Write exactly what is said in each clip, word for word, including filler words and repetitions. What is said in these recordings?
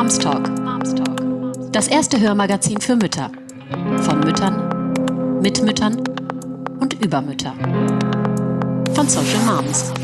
Moms Talk. Das erste Hörmagazin für Mütter. Von Müttern, mit Müttern und über Mütter. Von Social Moms.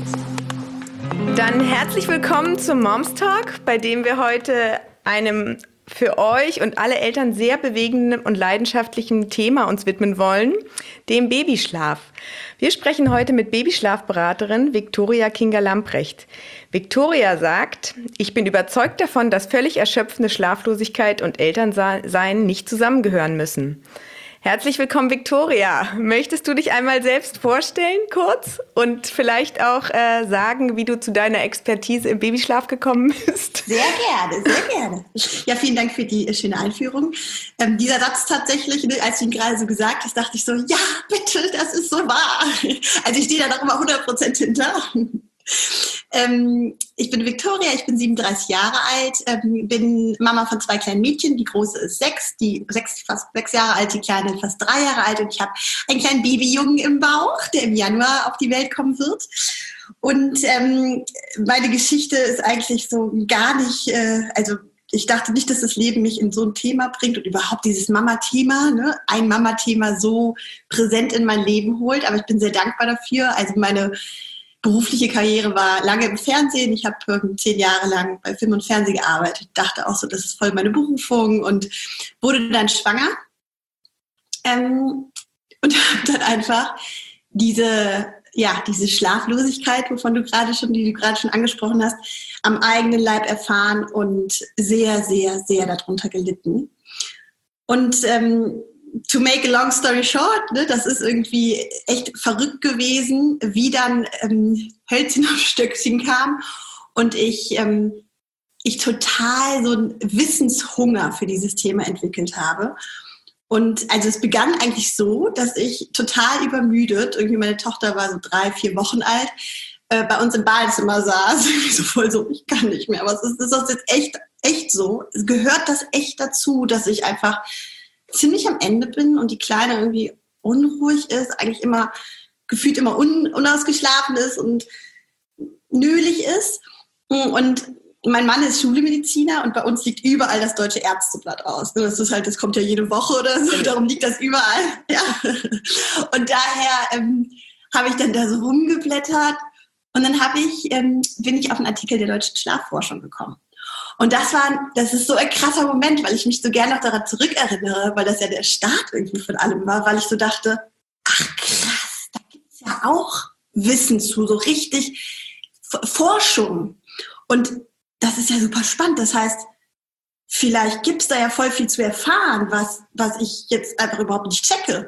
Dann herzlich willkommen zum Moms Talk, bei dem wir heute einem für euch und alle Eltern sehr bewegenden und leidenschaftlichen Thema uns widmen wollen, dem Babyschlaf. Wir sprechen heute mit Babyschlafberaterin Viktoria Kinga-Lamprecht. Viktoria sagt, ich bin überzeugt davon, dass völlig erschöpfende Schlaflosigkeit und Elternsein nicht zusammengehören müssen. Herzlich willkommen, Viktoria. Möchtest du dich einmal selbst vorstellen, kurz? Und vielleicht auch äh, sagen, wie du zu deiner Expertise im Babyschlaf gekommen bist? Sehr gerne, sehr gerne. Ja, vielen Dank für die äh, schöne Einführung. Ähm, dieser Satz tatsächlich, ne, als du ihn gerade so gesagt hast, dachte ich so, ja, bitte, das ist so wahr. Also ich stehe da noch immer hundert Prozent hinter. Ähm, ich bin Viktoria, ich bin siebenunddreißig Jahre alt, ähm, bin Mama von zwei kleinen Mädchen. Die große ist sechs, die sechs, fast sechs Jahre alt, die kleine fast drei Jahre alt. Und ich habe einen kleinen Babyjungen im Bauch, der im Januar auf die Welt kommen wird. Und ähm, meine Geschichte ist eigentlich so gar nicht, äh, also ich dachte nicht, dass das Leben mich in so ein Thema bringt und überhaupt dieses Mama-Thema, ne, ein Mama-Thema so präsent in mein Leben holt. Aber ich bin sehr dankbar dafür. Also meine berufliche Karriere war lange im Fernsehen. Ich habe ähm, zehn Jahre lang bei Film und Fernsehen gearbeitet. Dachte auch so, das ist voll meine Berufung und wurde dann schwanger. Ähm, und habe dann einfach diese, ja, diese Schlaflosigkeit, wovon du gerade schon, die du gerade schon angesprochen hast, am eigenen Leib erfahren und sehr, sehr, sehr darunter gelitten. Und ähm, to make a long story short, ne, das ist irgendwie echt verrückt gewesen, wie dann ähm, Hölzchen auf Stöckchen kam und ich, ähm, ich total so einen Wissenshunger für dieses Thema entwickelt habe. Und also es begann eigentlich so, dass ich total übermüdet, irgendwie meine Tochter war so drei, vier Wochen alt, äh, bei uns im Badezimmer saß, so voll so, ich kann nicht mehr, aber es ist, ist das jetzt echt, echt so, es gehört das echt dazu, dass ich einfach ziemlich am Ende bin und die Kleine irgendwie unruhig ist, eigentlich immer gefühlt immer un, unausgeschlafen ist und nölig ist. Und mein Mann ist Schulmediziner und bei uns liegt überall das Deutsche Ärzteblatt aus. Das ist halt, das kommt ja jede Woche oder so, darum liegt das überall. Ja. Und daher ähm, habe ich dann da so rumgeblättert und dann habe ich, ähm, bin ich auf einen Artikel der Deutschen Schlafforschung gekommen. Und das war, das ist so ein krasser Moment, weil ich mich so gerne noch daran zurückerinnere, weil das ja der Start irgendwie von allem war, weil ich so dachte, ach krass, da gibt's ja auch Wissen zu, so richtig Forschung. Und das ist ja super spannend. Das heißt, vielleicht gibt's da ja voll viel zu erfahren, was, was ich jetzt einfach überhaupt nicht checke.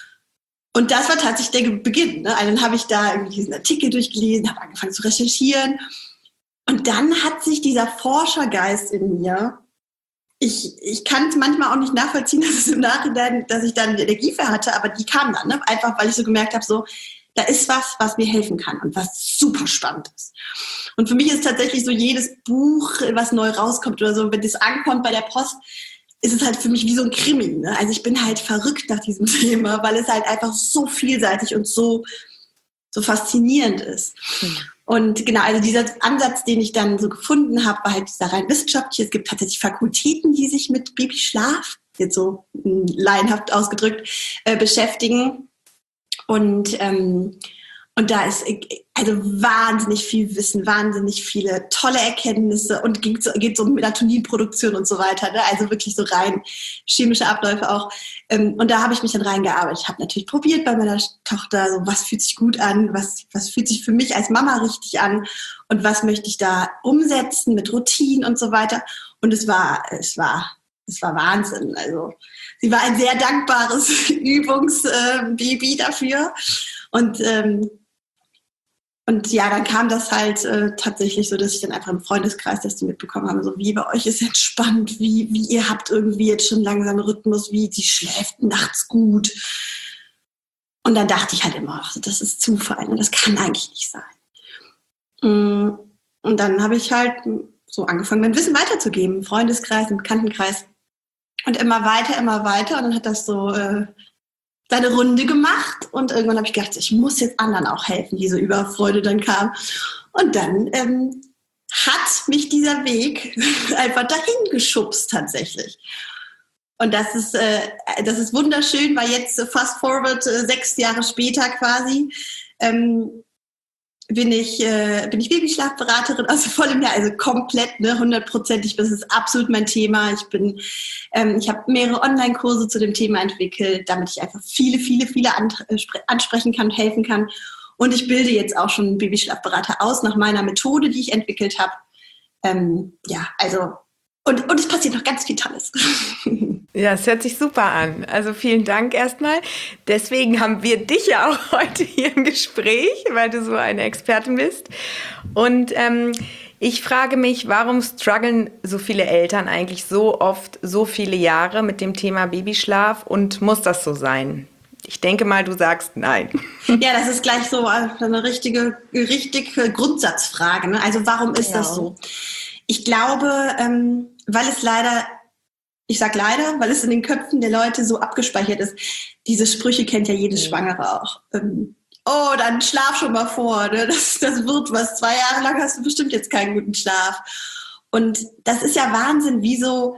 Und das war tatsächlich der Beginn. Ne? Also dann habe ich da irgendwie diesen Artikel durchgelesen, habe angefangen zu recherchieren. Und dann hat sich dieser Forschergeist in mir, ich, ich kann es manchmal auch nicht nachvollziehen, dass es im Nachhinein, dass ich dann Energie für hatte, aber die kam dann, ne? Einfach weil ich so gemerkt habe, so, da ist was, was mir helfen kann und was super spannend ist. Und für mich ist tatsächlich so jedes Buch, was neu rauskommt oder so, wenn das ankommt bei der Post, ist es halt für mich wie so ein Krimi. Ne? Also ich bin halt verrückt nach diesem Thema, weil es halt einfach so vielseitig und so, so faszinierend ist. Mhm. Und genau, also dieser Ansatz, den ich dann so gefunden habe, war halt dieser rein wissenschaftliche. Es gibt tatsächlich Fakultäten, die sich mit Babyschlaf, jetzt so laienhaft ausgedrückt, äh, beschäftigen. Und, ähm, und da ist also wahnsinnig viel Wissen, wahnsinnig viele tolle Erkenntnisse und geht so, geht so um Melatoninproduktion und so weiter. Ne? Also wirklich so rein chemische Abläufe auch. Ähm, und da habe ich mich dann reingearbeitet. Ich habe natürlich probiert bei meiner Tochter, so was fühlt sich gut an, was, was fühlt sich für mich als Mama richtig an und was möchte ich da umsetzen mit Routinen und so weiter. Und es war, es war, es war Wahnsinn. Also sie war ein sehr dankbares Übungsbaby dafür. Und ähm, Und ja, dann kam das halt äh, tatsächlich so, dass ich dann einfach im Freundeskreis, dass die mitbekommen haben, so wie bei euch ist entspannt, wie, wie ihr habt irgendwie jetzt schon langsam Rhythmus, wie sie schläft nachts gut. Und dann dachte ich halt immer, ach, das ist Zufall und das kann eigentlich nicht sein. Und dann habe ich halt so angefangen, mein Wissen weiterzugeben, im Freundeskreis, im Bekanntenkreis. Und immer weiter, immer weiter. Und dann hat das so äh, seine Runde gemacht und irgendwann habe ich gedacht, ich muss jetzt anderen auch helfen, diese Überfreude dann kam. Und dann ähm, hat mich dieser Weg einfach dahin geschubst tatsächlich. Und das ist, äh, das ist wunderschön, weil jetzt fast forward äh, sechs Jahre später quasi ähm, bin ich, äh, bin ich Babyschlafberaterin, also voll im Jahr, also komplett, ne, hundertprozentig, das ist absolut mein Thema. Ich bin, ähm, ich habe mehrere Online-Kurse zu dem Thema entwickelt, damit ich einfach viele, viele, viele ansprechen kann, helfen kann. Und ich bilde jetzt auch schon Babyschlafberater aus nach meiner Methode, die ich entwickelt habe. Ähm, ja, also und, und es passiert noch ganz viel Tolles. Ja, es hört sich super an. Also vielen Dank erstmal. Deswegen haben wir dich ja auch heute hier im Gespräch, weil du so eine Expertin bist. Und ähm, ich frage mich, warum strugglen so viele Eltern eigentlich so oft, so viele Jahre mit dem Thema Babyschlaf und muss das so sein? Ich denke mal, du sagst nein. Ja, das ist gleich so eine richtige, richtige Grundsatzfrage. Ne? Also warum ist Genau. das so? Ich glaube, ähm, weil es leider, ich sag leider, weil es in den Köpfen der Leute so abgespeichert ist. Diese Sprüche kennt ja jede Schwangere auch. Ähm, oh, dann schlaf schon mal vor. Ne? Das, das wird was. Zwei Jahre lang hast du bestimmt jetzt keinen guten Schlaf. Und das ist ja Wahnsinn, wie so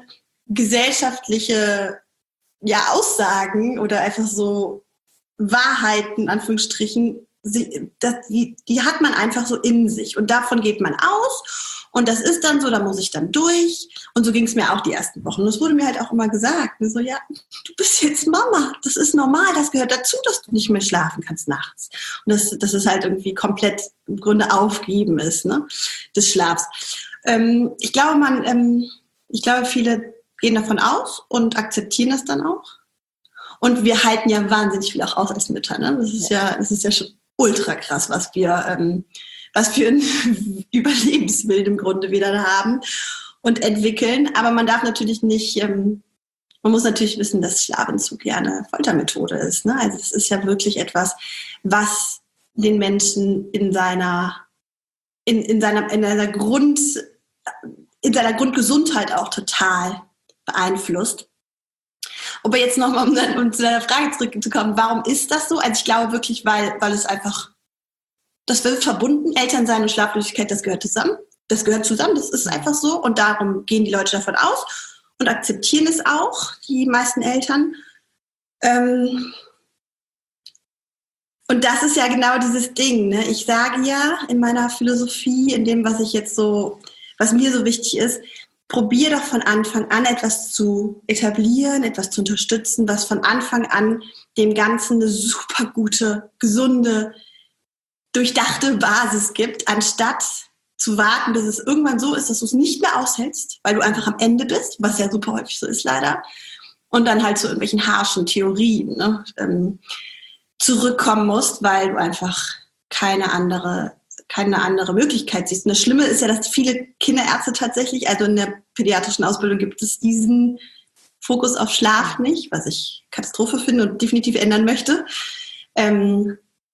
gesellschaftliche ja, Aussagen oder einfach so Wahrheiten, in Anführungsstrichen, sie, das, die, die hat man einfach so in sich. Und davon geht man aus. Und das ist dann so, da muss ich dann durch. Und so ging es mir auch die ersten Wochen. Und es wurde mir halt auch immer gesagt, so, ja, du bist jetzt Mama. Das ist normal. Das gehört dazu, dass du nicht mehr schlafen kannst nachts. Und das, das ist halt irgendwie komplett im Grunde aufgeben ist, ne, des Schlafs. Ähm, ich glaube, man, ähm, ich glaube, viele gehen davon aus und akzeptieren das dann auch. Und wir halten ja wahnsinnig viel auch aus als Mütter, ne? Das ist ja, das ist ja schon ultra krass, was wir, ähm, was für ein Überlebenswillen im Grunde wieder da haben und entwickeln. Aber man darf natürlich nicht, ähm, man muss natürlich wissen, dass Schlafentzug ja eine Foltermethode ist, ne? Also es ist ja wirklich etwas, was den Menschen in seiner, in, in seiner, in seiner Grund, in seiner Grundgesundheit auch total beeinflusst. Aber jetzt nochmal, um, um zu deiner Frage zurückzukommen, warum ist das so? Also ich glaube wirklich, weil, weil es einfach, das wird verbunden, Elternsein und Schlaflosigkeit, das gehört zusammen. Das gehört zusammen, das ist einfach so. Und darum gehen die Leute davon aus und akzeptieren es auch, die meisten Eltern. Ähm und das ist ja genau dieses Ding, ne? Ich sage ja in meiner Philosophie, in dem, was ich jetzt so, was mir so wichtig ist, probier doch von Anfang an etwas zu etablieren, etwas zu unterstützen, was von Anfang an dem Ganzen eine super gute, gesunde, durchdachte Basis gibt, anstatt zu warten, bis es irgendwann so ist, dass du es nicht mehr aushältst, weil du einfach am Ende bist, was ja super häufig so ist leider, und dann halt zu irgendwelchen harschen Theorien, ne, ähm, zurückkommen musst, weil du einfach keine andere keine andere Möglichkeit siehst. Und das Schlimme ist ja, dass viele Kinderärzte tatsächlich, also in der pädiatrischen Ausbildung gibt es diesen Fokus auf Schlaf nicht, was ich Katastrophe finde und definitiv ändern möchte. Ähm,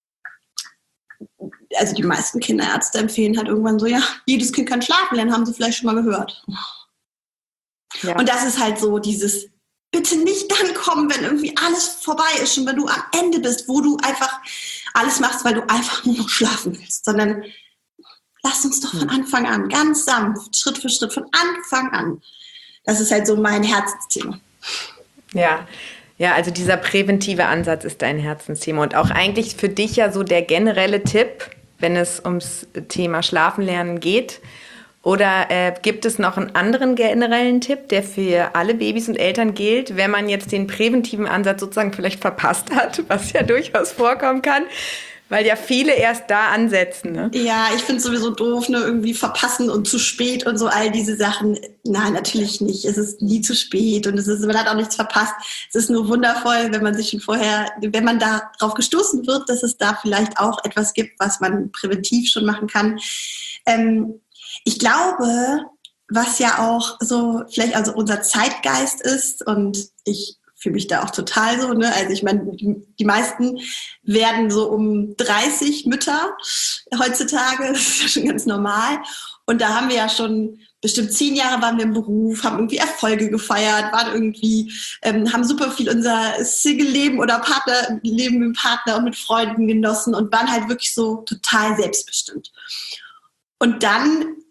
also die meisten Kinderärzte empfehlen halt irgendwann so, ja, jedes Kind kann schlafen lernen, haben sie vielleicht schon mal gehört. Ja. Und das ist halt so dieses, bitte nicht dann kommen, wenn irgendwie alles vorbei ist und wenn du am Ende bist, wo du einfach alles machst, weil du einfach nur noch schlafen willst, sondern lass uns doch von Anfang an, ganz sanft, Schritt für Schritt, von Anfang an. Das ist halt so mein Herzensthema. Ja, ja, also dieser präventive Ansatz ist dein Herzensthema und auch eigentlich für dich ja so der generelle Tipp, wenn es ums Thema Schlafen lernen geht. Oder äh, gibt es noch einen anderen generellen Tipp, der für alle Babys und Eltern gilt, wenn man jetzt den präventiven Ansatz sozusagen vielleicht verpasst hat, was ja durchaus vorkommen kann, weil ja viele erst da ansetzen, ne? Ja, ich finde es sowieso doof, ne, irgendwie verpassen und zu spät und so all diese Sachen. Nein, natürlich nicht. Es ist nie zu spät und es ist, man hat auch nichts verpasst. Es ist nur wundervoll, wenn man sich schon vorher, wenn man darauf gestoßen wird, dass es da vielleicht auch etwas gibt, was man präventiv schon machen kann. Ähm, Ich glaube, was ja auch so vielleicht also unser Zeitgeist ist, und ich fühle mich da auch total so, ne? Also ich meine, die, die meisten werden so um dreißig Mütter heutzutage, das ist ja schon ganz normal. Und da haben wir ja schon bestimmt zehn Jahre waren wir im Beruf, haben irgendwie Erfolge gefeiert, waren irgendwie, ähm, haben super viel unser Single-Leben oder Partnerleben mit dem Partner und mit Freunden genossen und waren halt wirklich so total selbstbestimmt. Und dann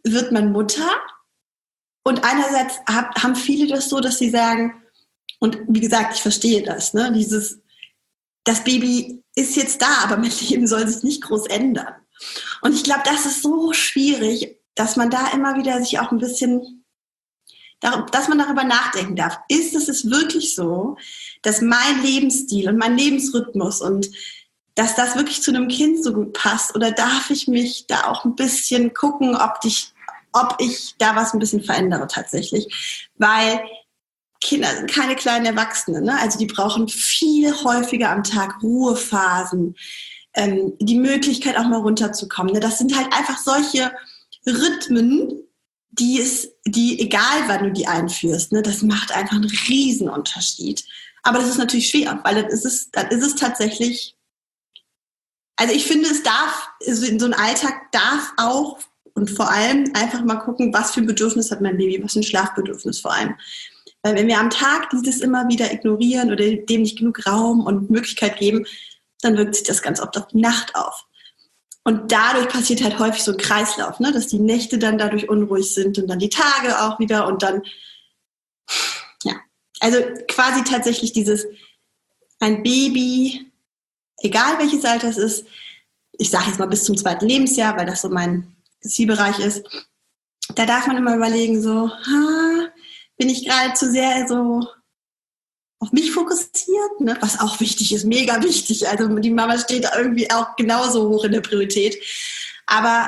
wird man Mutter und einerseits hab, haben viele das so, dass sie sagen, und wie gesagt, ich verstehe das, ne, dieses, das Baby ist jetzt da, aber mein Leben soll sich nicht groß ändern. Und ich glaube, das ist so schwierig, dass man da immer wieder sich auch ein bisschen, dass man darüber nachdenken darf. Ist es es wirklich so, dass mein Lebensstil und mein Lebensrhythmus und dass das wirklich zu einem Kind so gut passt? Oder darf ich mich da auch ein bisschen gucken, ob ich, ob ich da was ein bisschen verändere tatsächlich? Weil Kinder sind keine kleinen Erwachsenen, ne? Also die brauchen viel häufiger am Tag Ruhephasen, ähm, die Möglichkeit auch mal runterzukommen. Ne? Das sind halt einfach solche Rhythmen, die ist, die, egal wann du die einführst, ne, das macht einfach einen Riesenunterschied. Aber das ist natürlich schwer, weil dann ist es, dann ist es tatsächlich, also ich finde, es darf, in so einem Alltag darf auch und vor allem einfach mal gucken, was für ein Bedürfnis hat mein Baby, was für ein Schlafbedürfnis vor allem. Weil wenn wir am Tag dieses immer wieder ignorieren oder dem nicht genug Raum und Möglichkeit geben, dann wirkt sich das ganz oft auf die Nacht auf. Und dadurch passiert halt häufig so ein Kreislauf, ne? Dass die Nächte dann dadurch unruhig sind und dann die Tage auch wieder und dann, ja. Also quasi tatsächlich dieses, ein Baby, egal welches Alter es ist, ich sage jetzt mal bis zum zweiten Lebensjahr, weil das so mein Zielbereich ist, da darf man immer überlegen, so, ha, bin ich gerade zu sehr so auf mich fokussiert, ne? Was auch wichtig ist, mega wichtig. Also die Mama steht da irgendwie auch genauso hoch in der Priorität. Aber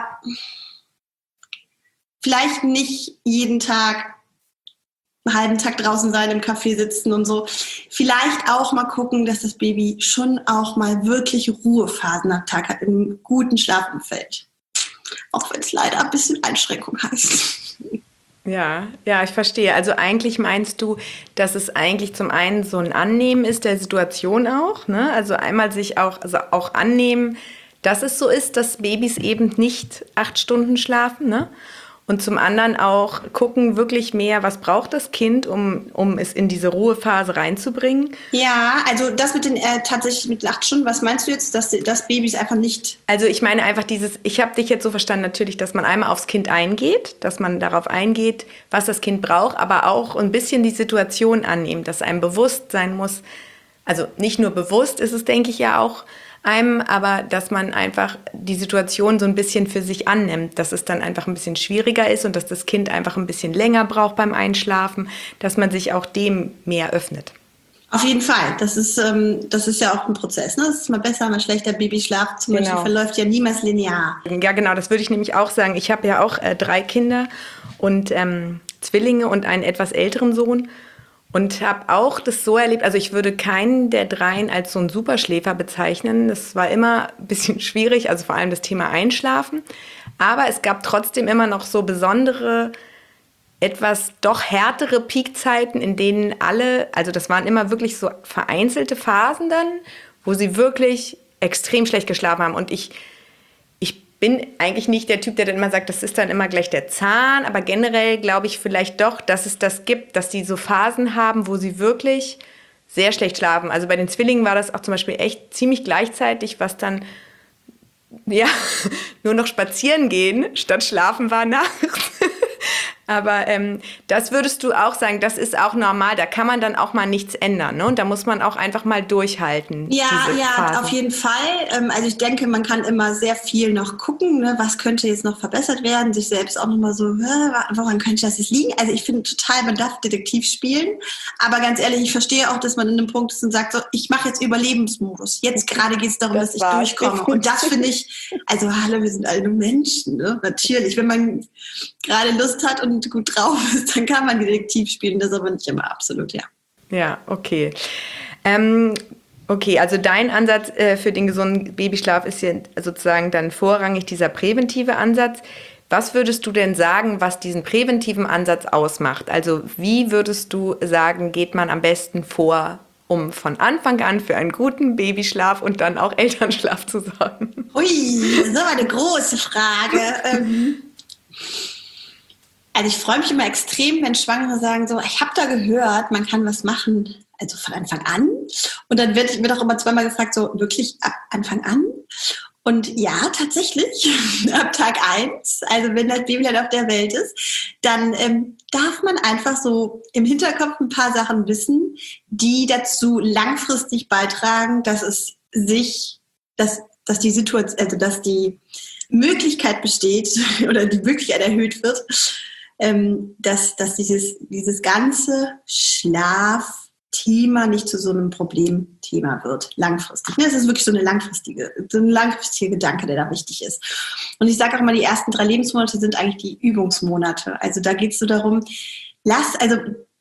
vielleicht nicht jeden Tag einen halben Tag draußen sein, im Café sitzen und so. Vielleicht auch mal gucken, dass das Baby schon auch mal wirklich Ruhephasen am Tag hat, im guten Schlafumfeld. Auch wenn es leider ein bisschen Einschränkung heißt. Ja, ja, ich verstehe. Also eigentlich meinst du, dass es eigentlich zum einen so ein Annehmen ist der Situation auch, ne? Also einmal sich auch, also auch annehmen, dass es so ist, dass Babys eben nicht acht Stunden schlafen, ne? Und zum anderen auch gucken wirklich mehr, was braucht das Kind, um, um es in diese Ruhephase reinzubringen. Ja, also das mit den äh, tatsächlich mit acht Stunden, was meinst du jetzt, dass das Babys einfach nicht... Also ich meine einfach dieses, ich habe dich jetzt so verstanden natürlich, dass man einmal aufs Kind eingeht, dass man darauf eingeht, was das Kind braucht, aber auch ein bisschen die Situation annehmen, dass einem bewusst sein muss, also nicht nur bewusst ist es, denke ich ja auch, einem, aber dass man einfach die Situation so ein bisschen für sich annimmt, dass es dann einfach ein bisschen schwieriger ist und dass das Kind einfach ein bisschen länger braucht beim Einschlafen, dass man sich auch dem mehr öffnet. Auf jeden Fall. Das ist, ähm, das ist ja auch ein Prozess. Ne? Das ist mal besser, mal schlechter. Babyschlaf zum Genau. Beispiel verläuft ja niemals linear. Ja, genau, das würde ich nämlich auch sagen. Ich habe ja auch äh, drei Kinder und ähm, Zwillinge und einen etwas älteren Sohn. Und habe auch das so erlebt, also ich würde keinen der dreien als so einen Superschläfer bezeichnen. Das war immer ein bisschen schwierig, also vor allem das Thema Einschlafen. Aber es gab trotzdem immer noch so besondere, etwas doch härtere Peakzeiten, in denen alle, also das waren immer wirklich so vereinzelte Phasen dann, wo sie wirklich extrem schlecht geschlafen haben. Und ich, ich bin eigentlich nicht der Typ, der dann immer sagt, das ist dann immer gleich der Zahn, aber generell glaube ich vielleicht doch, dass es das gibt, dass die so Phasen haben, wo sie wirklich sehr schlecht schlafen. Also bei den Zwillingen war das auch zum Beispiel echt ziemlich gleichzeitig, was dann ja nur noch spazieren gehen statt schlafen war nachts. Aber ähm, das würdest du auch sagen, das ist auch normal, da kann man dann auch mal nichts ändern, ne? Und da muss man auch einfach mal durchhalten. Ja, diese ja, Phasen. auf jeden Fall. Ähm, also ich denke, man kann immer sehr viel noch gucken, ne? Was könnte jetzt noch verbessert werden, sich selbst auch nochmal so, woran könnte das jetzt liegen? Also ich finde total, man darf Detektiv spielen, aber ganz ehrlich, ich verstehe auch, dass man in einem Punkt ist und sagt, so, ich mache jetzt Überlebensmodus. Jetzt gerade geht es darum, das dass ich war's. durchkomme. Und das finde ich, also hallo, wir sind alle nur Menschen, ne? Natürlich, wenn man gerade Lust hat und gut drauf ist, dann kann man Detektiv spielen, das aber nicht immer absolut, ja. Ja, okay. Ähm, okay, also dein Ansatz äh, für den gesunden Babyschlaf ist ja sozusagen dann vorrangig dieser präventive Ansatz. Was würdest du denn sagen, was diesen präventiven Ansatz ausmacht? Also wie würdest du sagen, geht man am besten vor, um von Anfang an für einen guten Babyschlaf und dann auch Elternschlaf zu sorgen? Ui, das ist aber eine große Frage. ähm Also ich freue mich immer extrem, wenn Schwangere sagen so, ich habe da gehört, man kann was machen, also von Anfang an. Und dann wird, wird auch immer zweimal gefragt, so wirklich ab Anfang an? Und ja, tatsächlich, ab Tag eins, also wenn das Baby dann auf der Welt ist, dann ähm, darf man einfach so im Hinterkopf ein paar Sachen wissen, die dazu langfristig beitragen, dass es sich, dass, dass die Situation, also dass die Möglichkeit besteht oder die Möglichkeit erhöht wird, ähm, dass, dass dieses, dieses ganze Schlaf Thema nicht zu so einem Problemthema wird, langfristig. Es ist wirklich so eine langfristige, so ein langfristiger Gedanke, der da wichtig ist. Und ich sage auch immer, die ersten drei Lebensmonate sind eigentlich die Übungsmonate. Also da geht es so darum, lass, also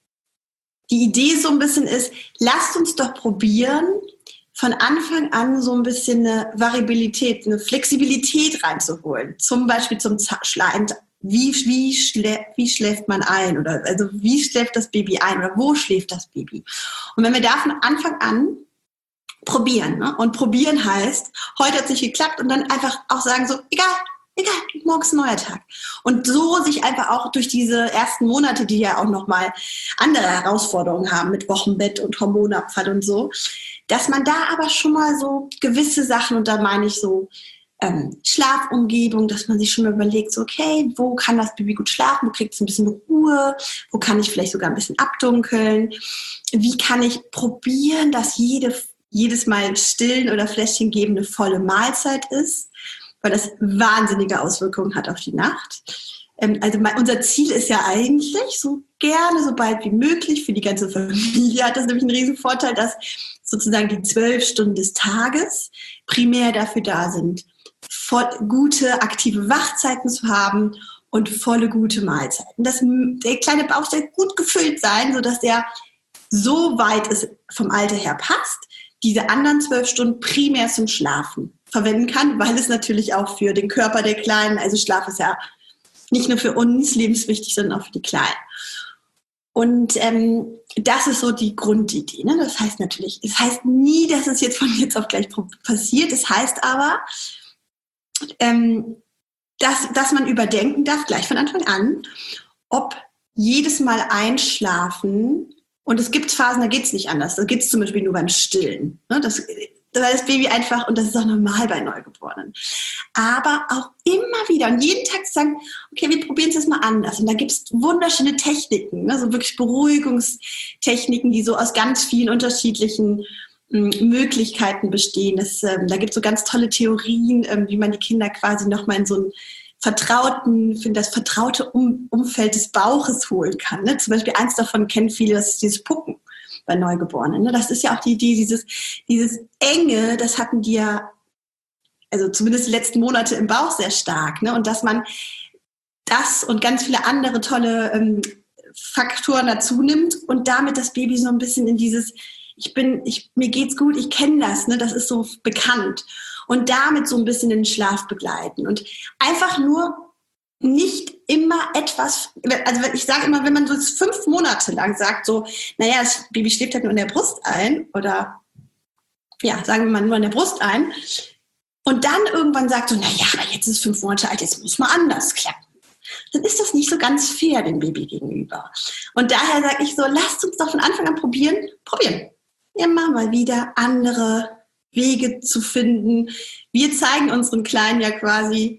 die Idee so ein bisschen ist, lasst uns doch probieren, von Anfang an so ein bisschen eine Variabilität, eine Flexibilität reinzuholen. Zum Beispiel zum Schlafen. Wie, wie, schlä- wie schläft man ein? Oder also wie schläft das Baby ein? Oder wo schläft das Baby? Und wenn wir da von Anfang an probieren, ne? Und probieren heißt, heute hat es nicht geklappt und dann einfach auch sagen so, egal, egal, morgen ist ein neuer Tag. Und so sich einfach auch durch diese ersten Monate, die ja auch nochmal andere Herausforderungen haben mit Wochenbett und Hormonabfall und so, dass man da aber schon mal so gewisse Sachen, und da meine ich so, Ähm, Schlafumgebung, dass man sich schon mal überlegt, so, okay, wo kann das Baby gut schlafen, wo kriegt es ein bisschen Ruhe, wo kann ich vielleicht sogar ein bisschen abdunkeln, wie kann ich probieren, dass jede, jedes Mal stillen oder Fläschchen geben eine volle Mahlzeit ist, weil das wahnsinnige Auswirkungen hat auf die Nacht. Ähm, also mein, unser Ziel ist ja eigentlich, so gerne, so bald wie möglich, für die ganze Familie hat das nämlich einen riesen Vorteil, dass sozusagen die zwölf Stunden des Tages primär dafür da sind, voll, gute, aktive Wachzeiten zu haben und volle, gute Mahlzeiten. Das, der kleine Bauch soll gut gefüllt sein, sodass der, so weit es vom Alter her passt, diese anderen zwölf Stunden primär zum Schlafen verwenden kann, weil es natürlich auch für den Körper der Kleinen, also Schlaf ist ja nicht nur für uns lebenswichtig, sondern auch für die Kleinen. Und ähm, das ist so die Grundidee. Ne? Das heißt natürlich, es heißt nie, dass es jetzt von jetzt auf gleich passiert. Es heißt aber, ähm, dass, dass man überdenken darf, gleich von Anfang an, ob jedes Mal einschlafen, und es gibt Phasen, da geht es nicht anders. Da geht es zum Beispiel nur beim Stillen. Ne? Das, da ist das Baby einfach, und das ist auch normal bei Neugeborenen. Aber auch immer wieder und jeden Tag sagen, okay, wir probieren es jetzt mal anders. Und da gibt es wunderschöne Techniken, ne? So wirklich Beruhigungstechniken, die so aus ganz vielen unterschiedlichen m, Möglichkeiten bestehen. Das, ähm, da gibt es so ganz tolle Theorien, ähm, wie man die Kinder quasi nochmal in so einen vertrauten, finde das vertraute um, Umfeld des Bauches holen kann. Ne? Zum Beispiel eins davon kennen viele, das ist dieses Pucken bei Neugeborenen. Ne? Das ist ja auch die Idee, dieses, dieses Enge, das hatten die ja, also zumindest die letzten Monate im Bauch sehr stark. Ne? Und dass man das und ganz viele andere tolle ähm, Faktoren dazu nimmt und damit das Baby so ein bisschen in dieses, ich bin, ich, mir geht's gut, ich kenne das, ne? Das ist so bekannt. Und damit so ein bisschen in den Schlaf begleiten. Und einfach nur nicht immer etwas, also ich sage immer, wenn man so fünf Monate lang sagt, so, naja, das Baby schläft halt nur in der Brust ein oder, ja, sagen wir mal nur in der Brust ein und dann irgendwann sagt so, naja, aber jetzt ist es fünf Monate alt, jetzt muss mal anders klappen. Dann ist das nicht so ganz fair dem Baby gegenüber. Und daher sage ich so, lasst uns doch von Anfang an probieren, probieren. Immer mal wieder andere Wege zu finden. Wir zeigen unseren Kleinen ja quasi,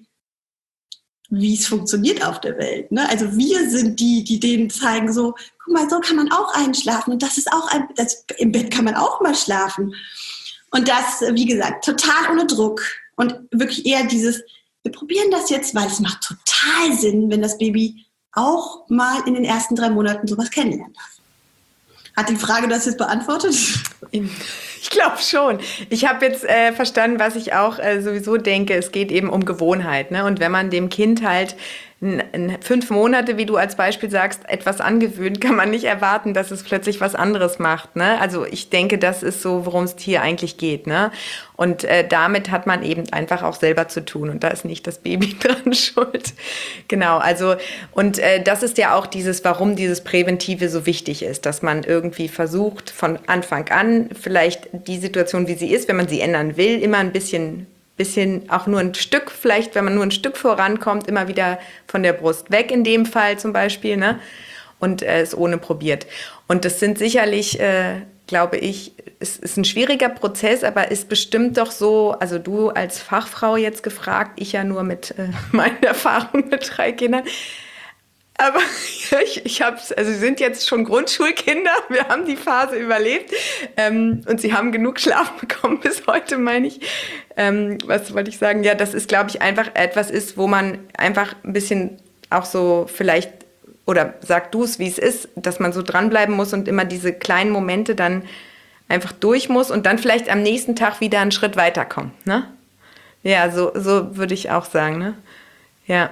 wie es funktioniert auf der Welt. Ne? Also wir sind die, die denen zeigen so, guck mal, so kann man auch einschlafen und das ist auch ein, das, im Bett kann man auch mal schlafen. Und das, wie gesagt, total ohne Druck und wirklich eher dieses, wir probieren das jetzt, weil es macht total Sinn, wenn das Baby auch mal in den ersten drei Monaten sowas kennenlernen darf. Hat die Frage das jetzt beantwortet? Ich glaube schon. Ich habe jetzt äh, verstanden, was ich auch äh, sowieso denke. Es geht eben um Gewohnheit. Ne? Und wenn man dem Kind halt n- n- fünf Monate, wie du als Beispiel sagst, etwas angewöhnt, kann man nicht erwarten, dass es plötzlich was anderes macht. Ne? Also ich denke, das ist so, worum es hier eigentlich geht. Ne? Und äh, damit hat man eben einfach auch selber zu tun. Und da ist nicht das Baby dran schuld. Genau, also und äh, das ist ja auch dieses, warum dieses Präventive so wichtig ist, dass man irgendwie versucht, von Anfang an vielleicht die Situation, wie sie ist, wenn man sie ändern will, immer ein bisschen, bisschen auch nur ein Stück, vielleicht, wenn man nur ein Stück vorankommt, immer wieder von der Brust weg in dem Fall zum Beispiel, ne? Und äh, es ohne probiert. Und das sind sicherlich äh, glaube ich, es ist ein schwieriger Prozess, aber ist bestimmt doch so, also du als Fachfrau jetzt gefragt, ich ja nur mit äh, meinen Erfahrungen mit drei Kindern. Aber ich, ich habe also sie sind jetzt schon Grundschulkinder, wir haben die Phase überlebt ähm, und sie haben genug Schlaf bekommen bis heute, meine ich. Ähm, was wollte ich sagen? Ja, das ist, glaube ich, einfach etwas ist, wo man einfach ein bisschen auch so vielleicht, oder sag du es, wie es ist, dass man so dranbleiben muss und immer diese kleinen Momente dann einfach durch muss und dann vielleicht am nächsten Tag wieder einen Schritt weiterkommt, ne? Ja, so, so würde ich auch sagen, ne? Ja.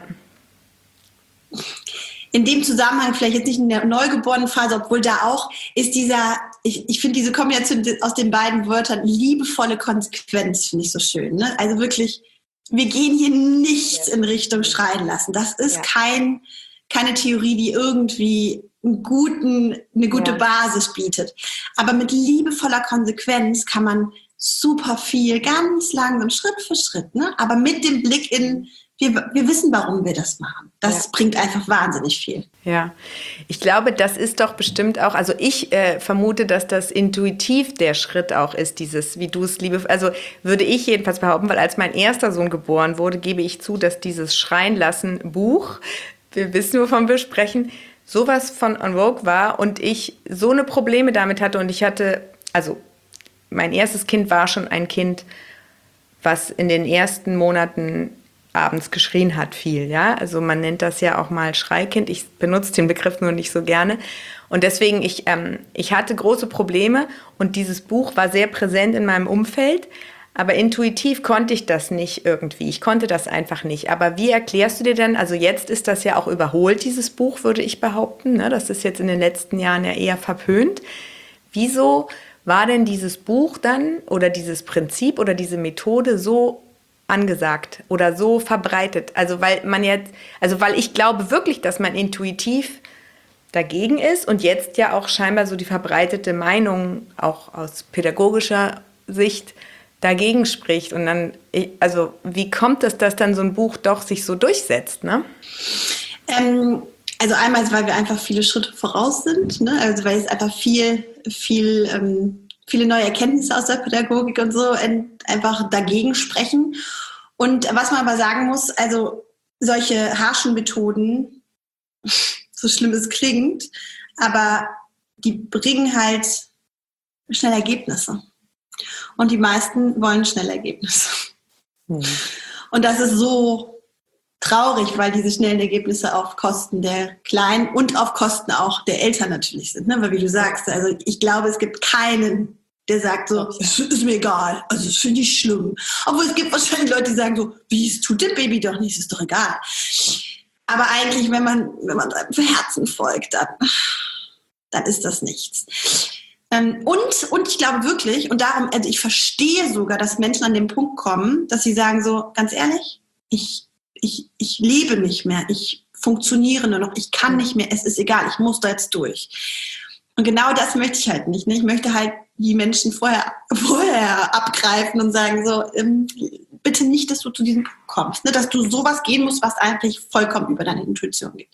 In dem Zusammenhang, vielleicht jetzt nicht in der neugeborenen Phase, obwohl da auch, ist dieser, ich, ich finde diese Kombination aus den beiden Wörtern, liebevolle Konsequenz, finde ich so schön. Ne? Also wirklich, wir gehen hier nichts in Richtung schreien lassen. Das ist ja. kein, keine Theorie, die irgendwie einen guten, eine gute ja. Basis bietet. Aber mit liebevoller Konsequenz kann man super viel, ganz langsam, Schritt für Schritt, ne? Aber mit dem Blick in, Wir, wir wissen, warum wir das machen. Das ja. bringt einfach wahnsinnig viel. Ja, ich glaube, das ist doch bestimmt auch, also ich äh, vermute, dass das intuitiv der Schritt auch ist, dieses, wie du es liebe, also würde ich jedenfalls behaupten, weil als mein erster Sohn geboren wurde, gebe ich zu, dass dieses Schreien lassen Buch, wir wissen, wovon wir sprechen, sowas von en vogue war und ich so eine Probleme damit hatte und ich hatte, also mein erstes Kind war schon ein Kind, was in den ersten Monaten abends geschrien hat viel, ja, also man nennt das ja auch mal Schreikind, ich benutze den Begriff nur nicht so gerne und deswegen, ich, ähm, ich hatte große Probleme und dieses Buch war sehr präsent in meinem Umfeld, aber intuitiv konnte ich das nicht irgendwie, ich konnte das einfach nicht, aber wie erklärst du dir denn, also jetzt ist das ja auch überholt, dieses Buch, würde ich behaupten, ne? Das ist jetzt in den letzten Jahren ja eher verpönt, wieso war denn dieses Buch dann oder dieses Prinzip oder diese Methode so angesagt oder so verbreitet. Also weil man jetzt, also weil ich glaube wirklich, dass man intuitiv dagegen ist und jetzt ja auch scheinbar so die verbreitete Meinung auch aus pädagogischer Sicht dagegen spricht. Und dann, also wie kommt es, dass dann so ein Buch doch sich so durchsetzt, ne? Ähm, also einmal, weil wir einfach viele Schritte voraus sind, ne? Also weil es einfach viel, viel ähm viele neue Erkenntnisse aus der Pädagogik und so einfach dagegen sprechen. Und was man aber sagen muss, also solche harschen Methoden, so schlimm es klingt, aber die bringen halt schnell Ergebnisse. Und die meisten wollen schnell Ergebnisse. Mhm. Und das ist so traurig, weil diese schnellen Ergebnisse auf Kosten der Kleinen und auf Kosten auch der Eltern natürlich sind. Ne? Weil wie du sagst, also ich glaube, es gibt keinen, der sagt so, es ist mir egal, also es finde ich schlimm. Obwohl es gibt wahrscheinlich Leute, die sagen so, wie, es tut dem Baby doch nicht, es ist doch egal. Aber eigentlich, wenn man, wenn man seinem Herzen folgt, dann, dann ist das nichts. Und, und ich glaube wirklich, und darum, also ich verstehe sogar, dass Menschen an den Punkt kommen, dass sie sagen so, ganz ehrlich, ich Ich, ich lebe nicht mehr, ich funktioniere nur noch, ich kann nicht mehr, es ist egal, ich muss da jetzt durch. Und genau das möchte ich halt nicht. Ne? Ich möchte halt die Menschen vorher, vorher abgreifen und sagen so, ähm, bitte nicht, dass du zu diesem Punkt kommst, ne? Dass du sowas gehen musst, was eigentlich vollkommen über deine Intuition geht.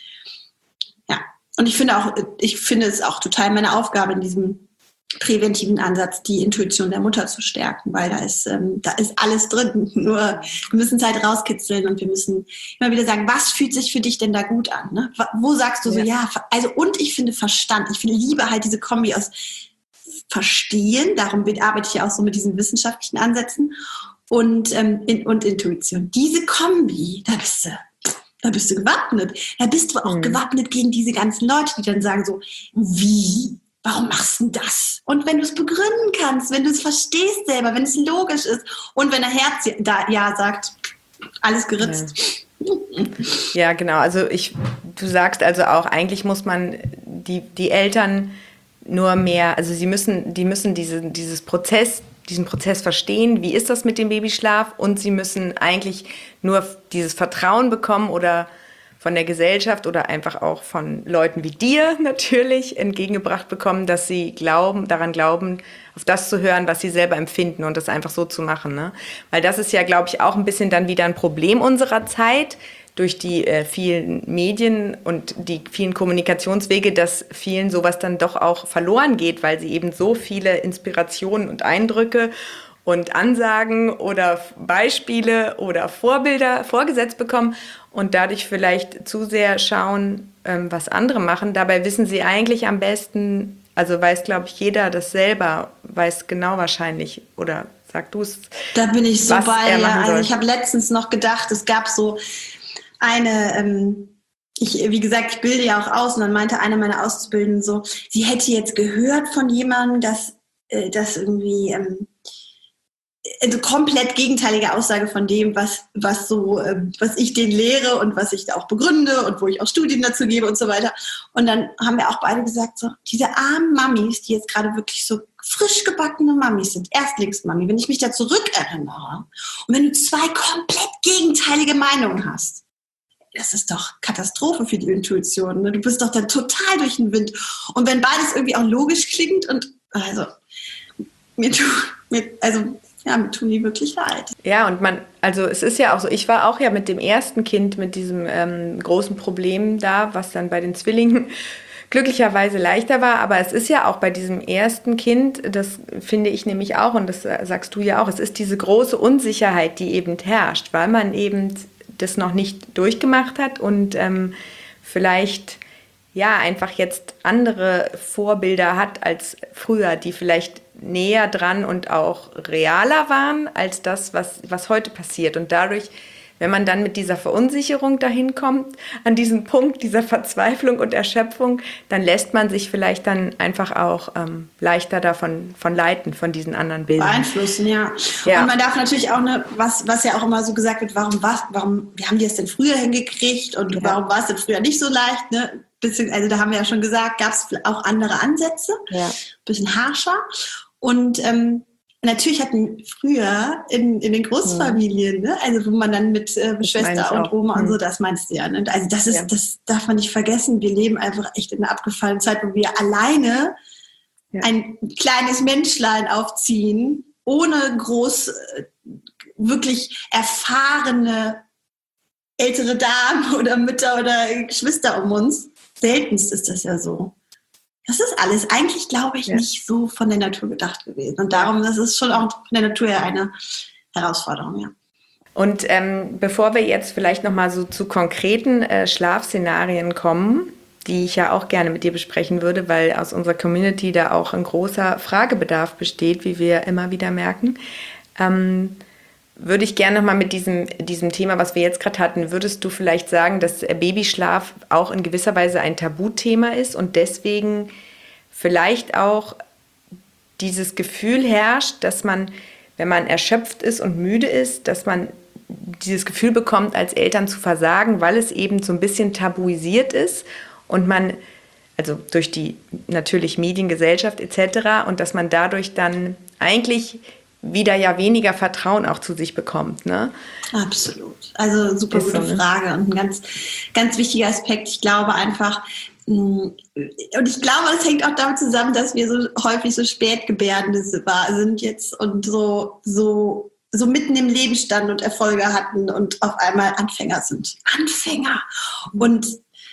Ja, und ich finde auch, ich finde es auch total meine Aufgabe in diesem präventiven Ansatz, die Intuition der Mutter zu stärken, weil da ist, ähm, da ist alles drin. Nur wir müssen es halt rauskitzeln und wir müssen immer wieder sagen, was fühlt sich für dich denn da gut an? Ne? Wo sagst du so, ja. ja, also und ich finde Verstand, ich finde Liebe halt diese Kombi aus Verstehen, darum arbeite ich ja auch so mit diesen wissenschaftlichen Ansätzen und, ähm, in, und Intuition. Diese Kombi, da bist du, da bist du gewappnet. Da bist du auch mhm. gewappnet gegen diese ganzen Leute, die dann sagen so, wie? Warum machst du das? Und wenn du es begründen kannst, wenn du es verstehst selber, wenn es logisch ist und wenn der Herz da ja sagt, alles geritzt. Ja, ja genau. Also ich, du sagst also auch, eigentlich muss man die, die Eltern nur mehr, also sie müssen, die müssen diese, dieses Prozess, diesen Prozess verstehen, wie ist das mit dem Babyschlaf und sie müssen eigentlich nur dieses Vertrauen bekommen oder von der Gesellschaft oder einfach auch von Leuten wie dir natürlich entgegengebracht bekommen, dass sie glauben, daran glauben, auf das zu hören, was sie selber empfinden und das einfach so zu machen. Ne? Weil das ist ja, glaube ich, auch ein bisschen dann wieder ein Problem unserer Zeit, durch die äh, vielen Medien und die vielen Kommunikationswege, dass vielen sowas dann doch auch verloren geht, weil sie eben so viele Inspirationen und Eindrücke und Ansagen oder Beispiele oder Vorbilder vorgesetzt bekommen und dadurch vielleicht zu sehr schauen, ähm, was andere machen. Dabei wissen sie eigentlich am besten, also weiß, glaube ich, jeder das selber, weiß genau wahrscheinlich, oder sag du es. Da bin ich so was bei, er ja. machen soll. Also ich habe letztens noch gedacht, es gab so eine, ähm, ich, wie gesagt, ich bilde ja auch aus, und dann meinte eine meiner Auszubildenden so, sie hätte jetzt gehört von jemandem, dass äh, das irgendwie ähm, also komplett gegenteilige Aussage von dem, was, was so, ähm, was ich denen lehre und was ich da auch begründe und wo ich auch Studien dazu gebe und so weiter. Und dann haben wir auch beide gesagt, so, diese armen Mamis, die jetzt gerade wirklich so frisch gebackene Mamis sind, Erstlingsmami, wenn ich mich da zurückerinnere und wenn du zwei komplett gegenteilige Meinungen hast, das ist doch Katastrophe für die Intuition. Ne? Du bist doch dann total durch den Wind. Und wenn beides irgendwie auch logisch klingt und also mir tut, mir, also ja, mir tun die wirklich leid. Ja, und man, also es ist ja auch so, ich war auch ja mit dem ersten Kind mit diesem ähm, großen Problem da, was dann bei den Zwillingen glücklicherweise leichter war, aber es ist ja auch bei diesem ersten Kind, das finde ich nämlich auch, und das sagst du ja auch, es ist diese große Unsicherheit, die eben herrscht, weil man eben das noch nicht durchgemacht hat und ähm, vielleicht ja einfach jetzt andere Vorbilder hat als früher, die vielleicht näher dran und auch realer waren als das, was, was heute passiert. Und dadurch, wenn man dann mit dieser Verunsicherung dahin kommt, an diesen Punkt dieser Verzweiflung und Erschöpfung, dann lässt man sich vielleicht dann einfach auch ähm, leichter davon von leiten, von diesen anderen Bildern. Beeinflussen, ja. ja. Und man darf natürlich auch, ne, was, was ja auch immer so gesagt wird, warum, was, warum, wie haben die es denn früher hingekriegt und ja. warum war es denn früher nicht so leicht, ne? Bisschen, also da haben wir ja schon gesagt, gab es auch andere Ansätze, ja. bisschen harscher. Und ähm, natürlich hatten früher in, in den Großfamilien, ne, also wo man dann mit äh, Schwester und Oma und so, das meinst du ja. Ne? Also das ist, ja. das darf man nicht vergessen. Wir leben einfach echt in einer abgefallenen Zeit, wo wir alleine ja. ein kleines Menschlein aufziehen, ohne groß, äh, wirklich erfahrene ältere Damen oder Mütter oder Geschwister um uns. Seltenst ist das ja so. Das ist alles eigentlich, glaube ich, ja. nicht so von der Natur gedacht gewesen. Und darum, das ist schon auch von der Natur her eine Herausforderung, ja. Und ähm, bevor wir jetzt vielleicht nochmal so zu konkreten äh, Schlafszenarien kommen, die ich ja auch gerne mit dir besprechen würde, weil aus unserer Community da auch ein großer Fragebedarf besteht, wie wir immer wieder merken, ähm, würde ich gerne nochmal mit diesem, diesem Thema, was wir jetzt gerade hatten, würdest du vielleicht sagen, dass Babyschlaf auch in gewisser Weise ein Tabuthema ist und deswegen vielleicht auch dieses Gefühl herrscht, dass man, wenn man erschöpft ist und müde ist, dass man dieses Gefühl bekommt, als Eltern zu versagen, weil es eben so ein bisschen tabuisiert ist und man, also durch die natürlich Mediengesellschaft et cetera, und dass man dadurch dann eigentlich wieder ja weniger Vertrauen auch zu sich bekommt, ne? Absolut. Also super gute so, ne? Frage und ein ganz, ganz wichtiger Aspekt. Ich glaube einfach, und ich glaube, es hängt auch damit zusammen, dass wir so häufig so Spätgebärende sind jetzt und so, so, so mitten im Leben standen und Erfolge hatten und auf einmal Anfänger sind. Anfänger! Und,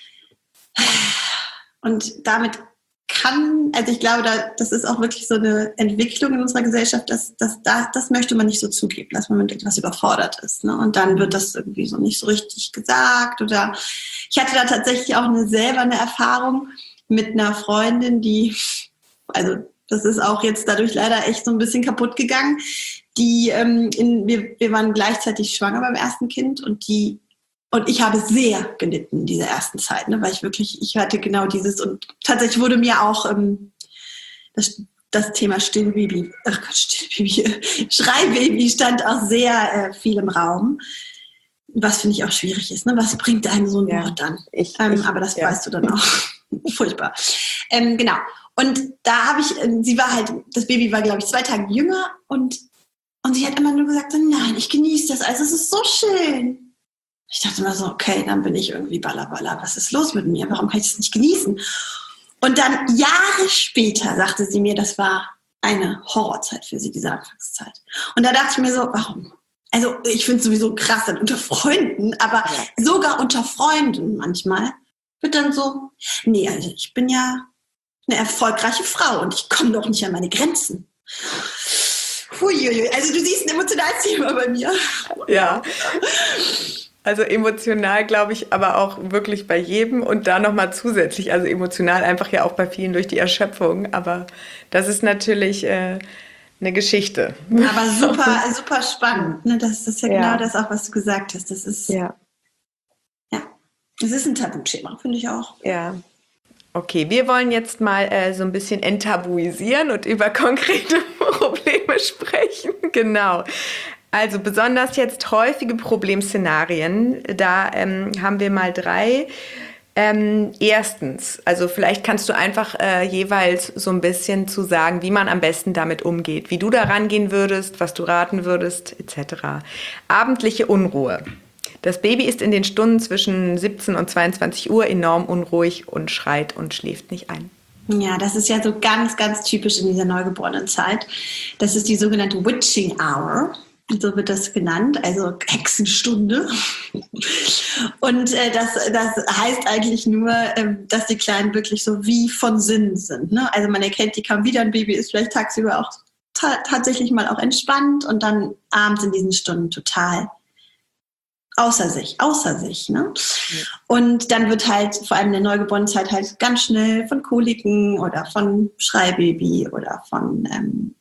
und damit kann, also ich glaube, da, das ist auch wirklich so eine Entwicklung in unserer Gesellschaft, dass, dass, dass das möchte man nicht so zugeben, dass man mit etwas überfordert ist. Ne? Und dann wird das irgendwie so nicht so richtig gesagt. Oder ich hatte da tatsächlich auch eine, selber eine Erfahrung mit einer Freundin, die, also das ist auch jetzt dadurch leider echt so ein bisschen kaputt gegangen. Die, ähm, in, wir, wir waren gleichzeitig schwanger beim ersten Kind und die Und ich habe sehr gelitten in dieser ersten Zeit, ne, weil ich wirklich, ich hatte genau dieses, und tatsächlich wurde mir auch ähm, das, das Thema Stillbaby, ach Gott, Stillbaby, Schreibaby stand auch sehr äh, viel im Raum, was finde ich auch schwierig ist, ne, was bringt einem so ein ja, Wort dann? Ich, ähm, ich, aber das ja. weißt du dann auch. Furchtbar. Ähm, genau. Und da habe ich, äh, sie war halt, das Baby war, glaube ich, zwei Tage jünger und, und sie hat immer nur gesagt, nein, ich genieße das, also es ist so schön. Ich dachte immer so, okay, dann bin ich irgendwie ballerballer. Was ist los mit mir? Warum kann ich das nicht genießen? Und dann Jahre später sagte sie mir, das war eine Horrorzeit für sie, diese Anfangszeit. Und da dachte ich mir so, warum? also ich finde es sowieso krass dann unter Freunden, aber ja. sogar unter Freunden manchmal wird dann so, nee, also ich bin ja eine erfolgreiche Frau und ich komme doch nicht an meine Grenzen. Huiuiui, also du siehst ein emotionales Thema bei mir. Ja, also emotional glaube ich, aber auch wirklich bei jedem und da nochmal zusätzlich, also emotional einfach ja auch bei vielen durch die Erschöpfung, aber das ist natürlich äh, eine Geschichte. Aber super, super spannend, ne? Das, das ist ja, ja genau das auch, was du gesagt hast. Das ist, ja, ja, das ist ein Tabuthema, finde ich auch. Ja. Okay, wir wollen jetzt mal äh, so ein bisschen enttabuisieren und über konkrete Probleme sprechen. Genau. Also besonders jetzt häufige Problemszenarien, da ähm, haben wir mal drei. Ähm, erstens, also vielleicht kannst du einfach äh, jeweils so ein bisschen zu sagen, wie man am besten damit umgeht, wie du da rangehen würdest, was du raten würdest, et cetera. Abendliche Unruhe. Das Baby ist in den Stunden zwischen siebzehn und zweiundzwanzig Uhr enorm unruhig und schreit und schläft nicht ein. Ja, das ist ja so ganz, ganz typisch in dieser Neugeborenen-Zeit. Das ist die sogenannte Witching Hour. So wird das genannt, also Hexenstunde. Und äh, das, das heißt eigentlich nur, äh, dass die Kleinen wirklich so wie von Sinnen sind. Ne? Also man erkennt die kaum wieder, ein Baby ist vielleicht tagsüber auch ta- tatsächlich mal auch entspannt und dann abends in diesen Stunden total außer sich, außer sich. Ne? Ja. Und dann wird halt vor allem in der Neugeborenen-Zeit halt ganz schnell von Koliken oder von Schreibaby oder von ähm,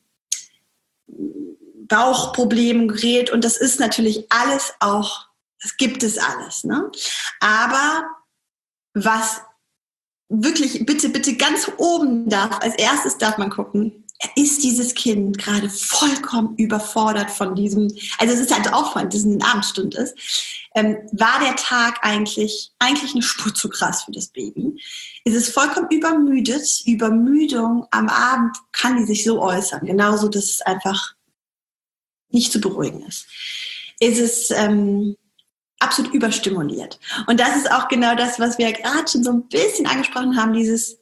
Bauchproblemen geredet und das ist natürlich alles auch, das gibt es alles, ne? Aber was wirklich bitte, bitte ganz oben darf, als erstes darf man gucken, ist dieses Kind gerade vollkommen überfordert von diesem, also es ist halt auffallend, dass es eine Abendstunde ist, ähm, war der Tag eigentlich, eigentlich eine Spur zu krass für das Baby? Ist es vollkommen übermüdet? Übermüdung am Abend kann die sich so äußern, genauso, dass es einfach nicht zu beruhigen ist. Ist es ähm, absolut überstimuliert. Und das ist auch genau das, was wir ja gerade schon so ein bisschen angesprochen haben, dieses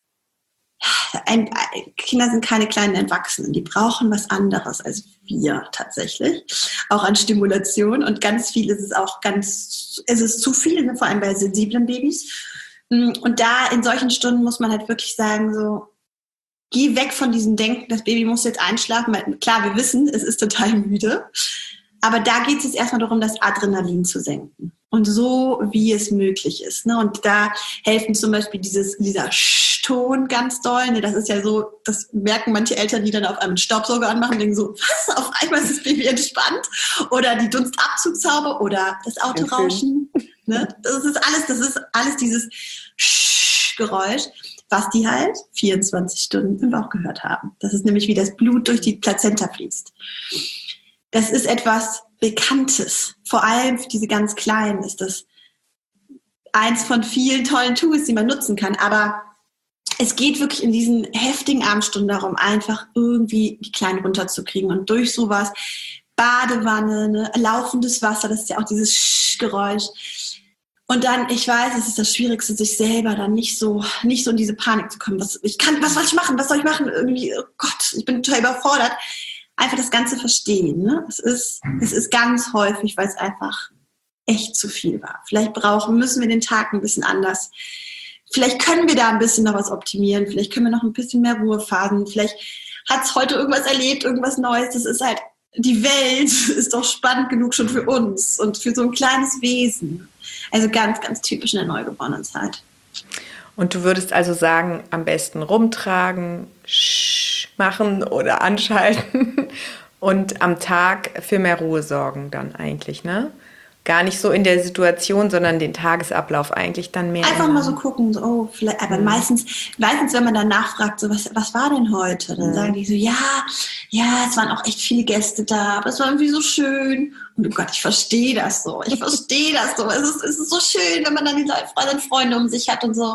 ein, Kinder sind keine kleinen Erwachsenen, die brauchen was anderes als wir tatsächlich, auch an Stimulation und ganz viel ist es auch ganz, es ist zu viel, ne, vor allem bei sensiblen Babys. Und da in solchen Stunden muss man halt wirklich sagen, so, geh weg von diesem Denken, das Baby muss jetzt einschlafen. Klar, wir wissen, es ist total müde. Aber da geht es jetzt erstmal darum, das Adrenalin zu senken. Und so, wie es möglich ist. Ne? Und da helfen zum Beispiel dieses, dieser Ton ganz doll. Ne? Das ist ja so, das merken manche Eltern, die dann auf einem Staubsauger anmachen und denken so, was, auf einmal ist das Baby entspannt. Oder die Dunstabzugshaube oder das Autorauschen. Ne? Das ist alles, das ist alles dieses Geräusch, was die halt vierundzwanzig Stunden im Bauch gehört haben. Das ist nämlich, wie das Blut durch die Plazenta fließt. Das ist etwas Bekanntes. Vor allem für diese ganz Kleinen ist das eins von vielen tollen Tools, die man nutzen kann. Aber es geht wirklich in diesen heftigen Abendstunden darum, einfach irgendwie die Kleinen runterzukriegen. Und durch sowas, Badewanne, ne, laufendes Wasser, das ist ja auch dieses Geräusch. Und dann, ich weiß, es ist das Schwierigste, sich selber dann nicht so, nicht so in diese Panik zu kommen. Was, ich kann, was soll ich machen? Was soll ich machen? Irgendwie, oh Gott, ich bin total überfordert. Einfach das Ganze verstehen. Ne? Es ist, es ist ganz häufig, weil es einfach echt zu viel war. Vielleicht brauchen, müssen wir den Tag ein bisschen anders. Vielleicht können wir da ein bisschen noch was optimieren. Vielleicht können wir noch ein bisschen mehr Ruhephasen. Vielleicht hat es heute irgendwas erlebt, irgendwas Neues. Das ist halt, die Welt ist doch spannend genug schon für uns und für so ein kleines Wesen. Also ganz, ganz typisch in der Neugeborenenzeit. Und du würdest also sagen, am besten rumtragen, machen oder anschalten und am Tag für mehr Ruhe sorgen dann eigentlich, ne? Gar nicht so in der Situation, sondern den Tagesablauf eigentlich dann mehr. Einfach mal so gucken, so, oh, vielleicht, aber mhm. meistens, meistens, wenn man dann nachfragt, so, was, was war denn heute? Dann mhm. sagen die so, ja, ja, es waren auch echt viele Gäste da, aber es war irgendwie so schön. Und oh Gott, ich verstehe das so, ich verstehe das so. Es ist, es ist so schön, wenn man dann die Leute, Freunde um sich hat und so.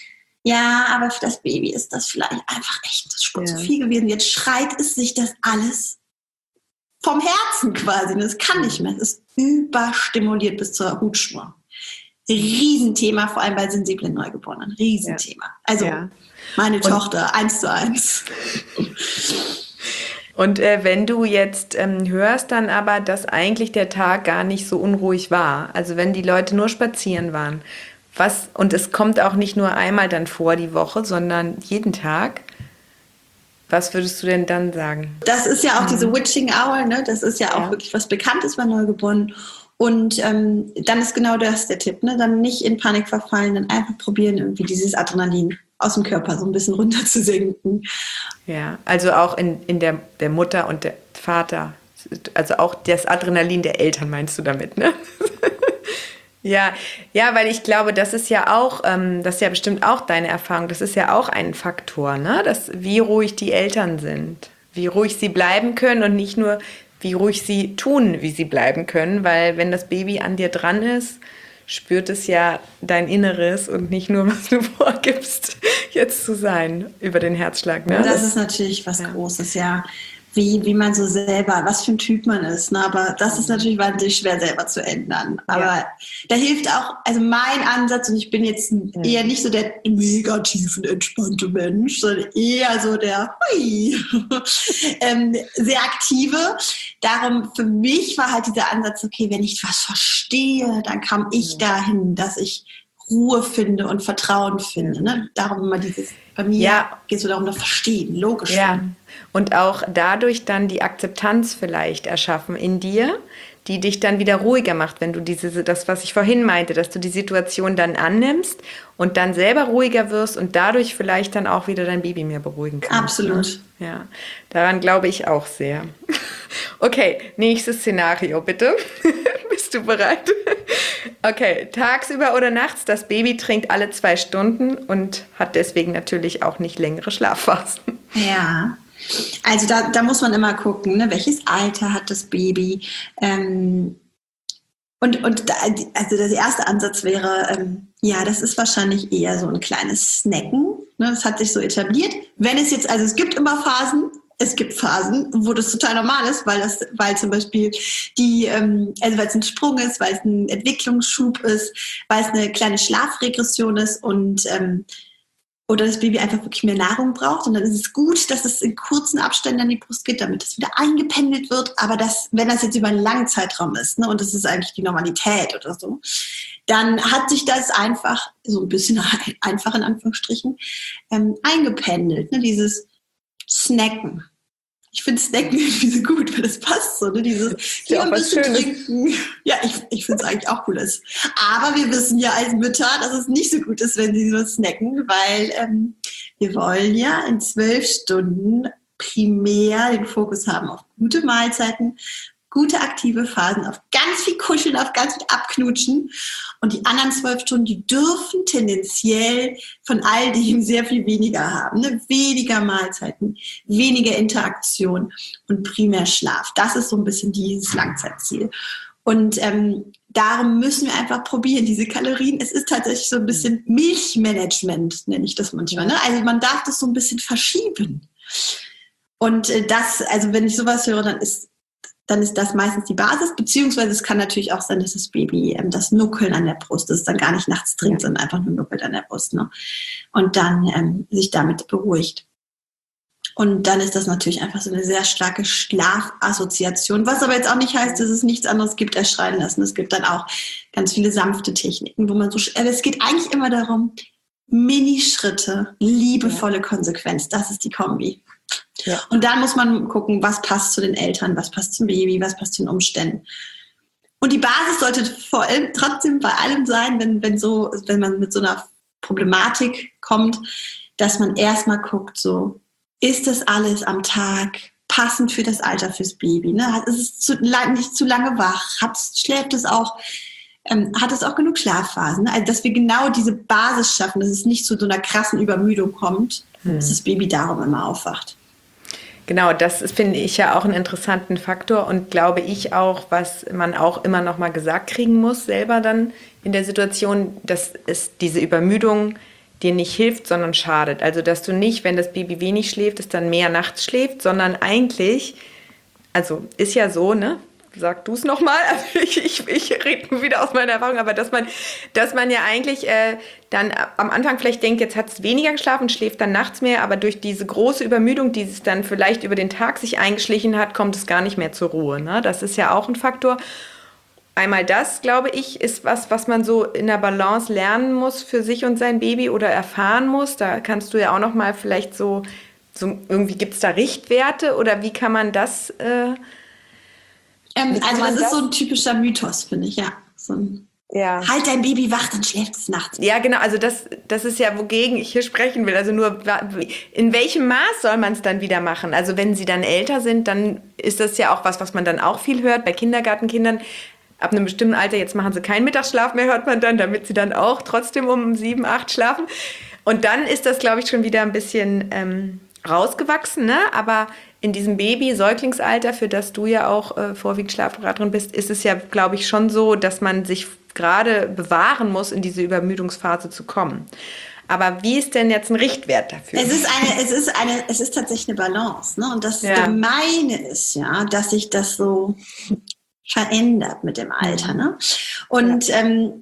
Ja, aber für das Baby ist das vielleicht einfach echt schon ja. zu viel gewesen. Jetzt schreit es sich das alles vom Herzen quasi. Das kann nicht mehr. Es ist überstimuliert bis zur Hutschnur. Riesenthema, vor allem bei sensiblen Neugeborenen. Riesenthema. Ja. Also ja. meine Und Tochter, eins zu eins. Und äh, wenn du jetzt ähm, hörst dann aber, dass eigentlich der Tag gar nicht so unruhig war, also wenn die Leute nur spazieren waren, was, und es kommt auch nicht nur einmal dann vor die Woche, sondern jeden Tag, was würdest du denn dann sagen? Das ist ja auch mhm. diese Witching Hour, ne? Das ist ja auch ja. wirklich was Bekanntes bei Neugeborenen. Und ähm, dann ist genau das der Tipp, ne? Dann nicht in Panik verfallen, dann einfach probieren, irgendwie dieses Adrenalin aus dem Körper so ein bisschen runter zu senken. Ja, also auch in, in der, der Mutter und der Vater, also auch das Adrenalin der Eltern meinst du damit, ne? ja, ja, weil ich glaube, das ist ja auch, ähm, das ist ja bestimmt auch deine Erfahrung, das ist ja auch ein Faktor, ne? Das, wie ruhig die Eltern sind, wie ruhig sie bleiben können und nicht nur, wie ruhig sie tun, wie sie bleiben können, weil wenn das Baby an dir dran ist, spürt es ja dein Inneres und nicht nur, was du vorgibst, jetzt zu sein über den Herzschlag. Ne? Das, das ist natürlich was ja. Großes, ja. Wie, wie man so selber, was für ein Typ man ist. Ne? Aber das ist natürlich wahnsinnig schwer selber zu ändern. Aber ja. da hilft auch, also mein Ansatz, und ich bin jetzt ja. eher nicht so der negativ und entspannte Mensch, sondern eher so der hui, ähm, sehr aktive. Darum für mich war halt dieser Ansatz, okay, wenn ich was verstehe, dann kam ich ja. dahin, dass ich Ruhe finde und Vertrauen finde. Ne? Darum immer dieses, bei mir ja. geht es so darum, das Verstehen, logisch. Ja. Und auch dadurch dann die Akzeptanz vielleicht erschaffen in dir, die dich dann wieder ruhiger macht, wenn du diese, das, was ich vorhin meinte, dass du die Situation dann annimmst und dann selber ruhiger wirst und dadurch vielleicht dann auch wieder dein Baby mehr beruhigen kannst. Absolut. Ne? Ja, daran glaube ich auch sehr. Okay, nächstes Szenario, bitte. Bist du bereit? Okay, tagsüber oder nachts, das Baby trinkt alle zwei Stunden und hat deswegen natürlich auch nicht längere Schlafphasen. Ja, also da, da muss man immer gucken, ne? Welches Alter hat das Baby? Ähm, und und da, also der erste Ansatz wäre, ähm, ja, das ist wahrscheinlich eher so ein kleines Snacken. Ne? Das hat sich so etabliert. Wenn es jetzt, also es gibt immer Phasen, es gibt Phasen, wo das total normal ist, weil das, weil zum Beispiel die, ähm, also weil es ein Sprung ist, weil es ein Entwicklungsschub ist, weil es eine kleine Schlafregression ist und ähm, oder das Baby einfach wirklich mehr Nahrung braucht. Und dann ist es gut, dass es in kurzen Abständen an die Brust geht, damit es wieder eingependelt wird. Aber das, wenn das jetzt über einen langen Zeitraum ist, ne, und das ist eigentlich die Normalität oder so, dann hat sich das einfach so ein bisschen einfach in Anführungsstrichen ähm, eingependelt. Ne, dieses Snacken. Ich finde Snacken irgendwie so gut, weil das passt so, ne? Dieses hier ein bisschen trinken. Ja, ich, ich finde es eigentlich auch cool. Ist. Aber wir wissen ja als Mütter, dass es nicht so gut ist, wenn sie so snacken, weil ähm, wir wollen ja in zwölf Stunden primär den Fokus haben auf gute Mahlzeiten, gute aktive Phasen, auf ganz viel Kuscheln, auf ganz viel Abknutschen. Und die anderen zwölf Stunden, die dürfen tendenziell von all dem sehr viel weniger haben. Ne? Weniger Mahlzeiten, weniger Interaktion und primär Schlaf. Das ist so ein bisschen dieses Langzeitziel. Und ähm, darum müssen wir einfach probieren, diese Kalorien. Es ist tatsächlich so ein bisschen Milchmanagement, nenne ich das manchmal. Ne? Also man darf das so ein bisschen verschieben. Und äh, das, also wenn ich sowas höre, dann ist dann ist das meistens die Basis, beziehungsweise es kann natürlich auch sein, dass das Baby ähm, das Nuckeln an der Brust, das dann gar nicht nachts trinkt, sondern einfach nur nuckelt an der Brust. Ne? Und dann ähm, sich damit beruhigt. Und dann ist das natürlich einfach so eine sehr starke Schlafassoziation, was aber jetzt auch nicht heißt, dass es nichts anderes gibt als schreien lassen. Es gibt dann auch ganz viele sanfte Techniken, wo man so, aber es geht eigentlich immer darum, Minischritte, liebevolle Konsequenz, das ist die Kombi. Ja. Und dann muss man gucken, was passt zu den Eltern, was passt zum Baby, was passt zu den Umständen. Und die Basis sollte vor allem trotzdem bei allem sein, wenn, wenn, so, wenn man mit so einer Problematik kommt, dass man erstmal guckt, so, ist das alles am Tag passend für das Alter fürs Baby? Ne? Ist es zu, nicht zu lange wach? Hat, schläft es auch? Ähm, hat es auch genug Schlafphasen? Also, dass wir genau diese Basis schaffen, dass es nicht zu so einer krassen Übermüdung kommt, hm. dass das Baby darum immer aufwacht. Genau, das ist, finde ich ja auch einen interessanten Faktor und glaube ich auch, was man auch immer noch mal gesagt kriegen muss, selber dann in der Situation, dass es diese Übermüdung dir nicht hilft, sondern schadet. Also, dass du nicht, wenn das Baby wenig schläft, es dann mehr nachts schläft, sondern eigentlich, also ist ja so, ne? sag du es nochmal, also ich, ich, ich rede nur wieder aus meiner Erfahrung, aber dass man, dass man ja eigentlich äh, dann am Anfang vielleicht denkt, jetzt hat es weniger geschlafen, schläft dann nachts mehr, aber durch diese große Übermüdung, die es dann vielleicht über den Tag sich eingeschlichen hat, kommt es gar nicht mehr zur Ruhe. Ne? Das ist ja auch ein Faktor. Einmal das, glaube ich, ist was, was man so in der Balance lernen muss für sich und sein Baby oder erfahren muss. Da kannst du ja auch noch mal vielleicht so, so irgendwie gibt es da Richtwerte oder wie kann man das? Äh, ähm, wie kann also man das ist das? so ein typischer Mythos, finde ich, ja. So ein Ja. Halt dein Baby wach, dann schläft es nachts. Ja, genau, also das, das ist ja, wogegen ich hier sprechen will. Also nur, in welchem Maß soll man es dann wieder machen? Also wenn sie dann älter sind, dann ist das ja auch was, was man dann auch viel hört bei Kindergartenkindern. Ab einem bestimmten Alter, jetzt machen sie keinen Mittagsschlaf mehr, hört man dann, damit sie dann auch trotzdem um sieben, acht schlafen. Und dann ist das, glaube ich, schon wieder ein bisschen ähm, rausgewachsen, ne? Aber in diesem Baby-Säuglingsalter, für das du ja auch äh, vorwiegend Schlafberaterin bist, ist es ja, glaube ich, schon so, dass man sich gerade bewahren muss, in diese Übermüdungsphase zu kommen. Aber wie ist denn jetzt ein Richtwert dafür? Es ist eine, es ist eine, es ist tatsächlich eine Balance, ne? Und das Ja. Gemeine ist ja, dass sich das so verändert mit dem Alter, ne? Und ja. ähm,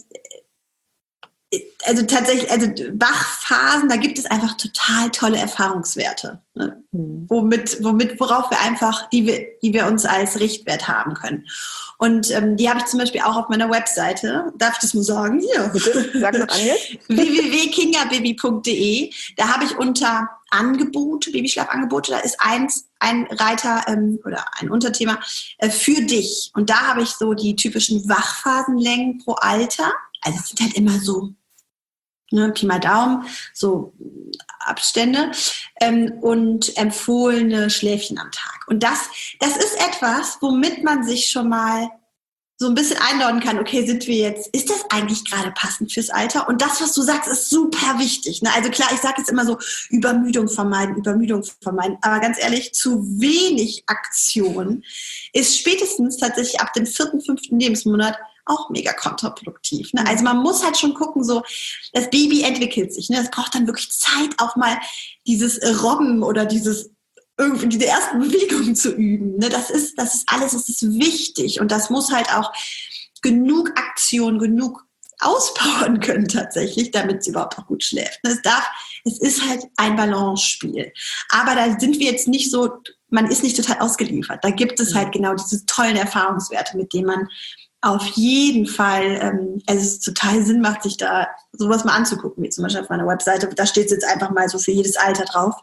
also tatsächlich, also Wachphasen, da gibt es einfach total tolle Erfahrungswerte, ne? Mhm. womit, womit, worauf wir einfach, die wir, die wir uns als Richtwert haben können. Und ähm, die habe ich zum Beispiel auch auf meiner Webseite. Darf ich das mal sagen? Hier. Bitte, sag mal an jetzt. w w w punkt kingababy punkt d e. Da habe ich unter Angebote, Babyschlafangebote, da ist eins, ein Reiter ähm, oder ein Unterthema äh, für dich. Und da habe ich so die typischen Wachphasenlängen pro Alter. Also es sind halt immer so, ne, Pi mal Daumen, so Abstände ähm, und empfohlene Schläfchen am Tag. Und das, das ist etwas, womit man sich schon mal so ein bisschen einladen kann, okay, sind wir jetzt, ist das eigentlich gerade passend fürs Alter? Und das, was du sagst, ist super wichtig. Ne? Also klar, ich sage jetzt immer so, Übermüdung vermeiden, Übermüdung vermeiden. Aber ganz ehrlich, zu wenig Aktion ist spätestens tatsächlich ab dem vierten, fünften Lebensmonat auch mega kontraproduktiv. Ne? Also man muss halt schon gucken, so das Baby entwickelt sich. Ne? Es braucht dann wirklich Zeit, auch mal dieses Robben oder dieses irgendwie diese ersten Bewegungen zu üben. Ne? Das ist, das ist alles, das ist wichtig. Und das muss halt auch genug Aktion, genug auspowern können tatsächlich, damit sie überhaupt auch gut schläft. Es darf, es ist halt ein Balance-Spiel. Aber da sind wir jetzt nicht so, man ist nicht total ausgeliefert. Da gibt es halt genau diese tollen Erfahrungswerte, mit denen man auf jeden Fall, ähm, also es total Sinn macht, sich da sowas mal anzugucken, wie zum Beispiel auf meiner Webseite. Da steht es jetzt einfach mal so für jedes Alter drauf.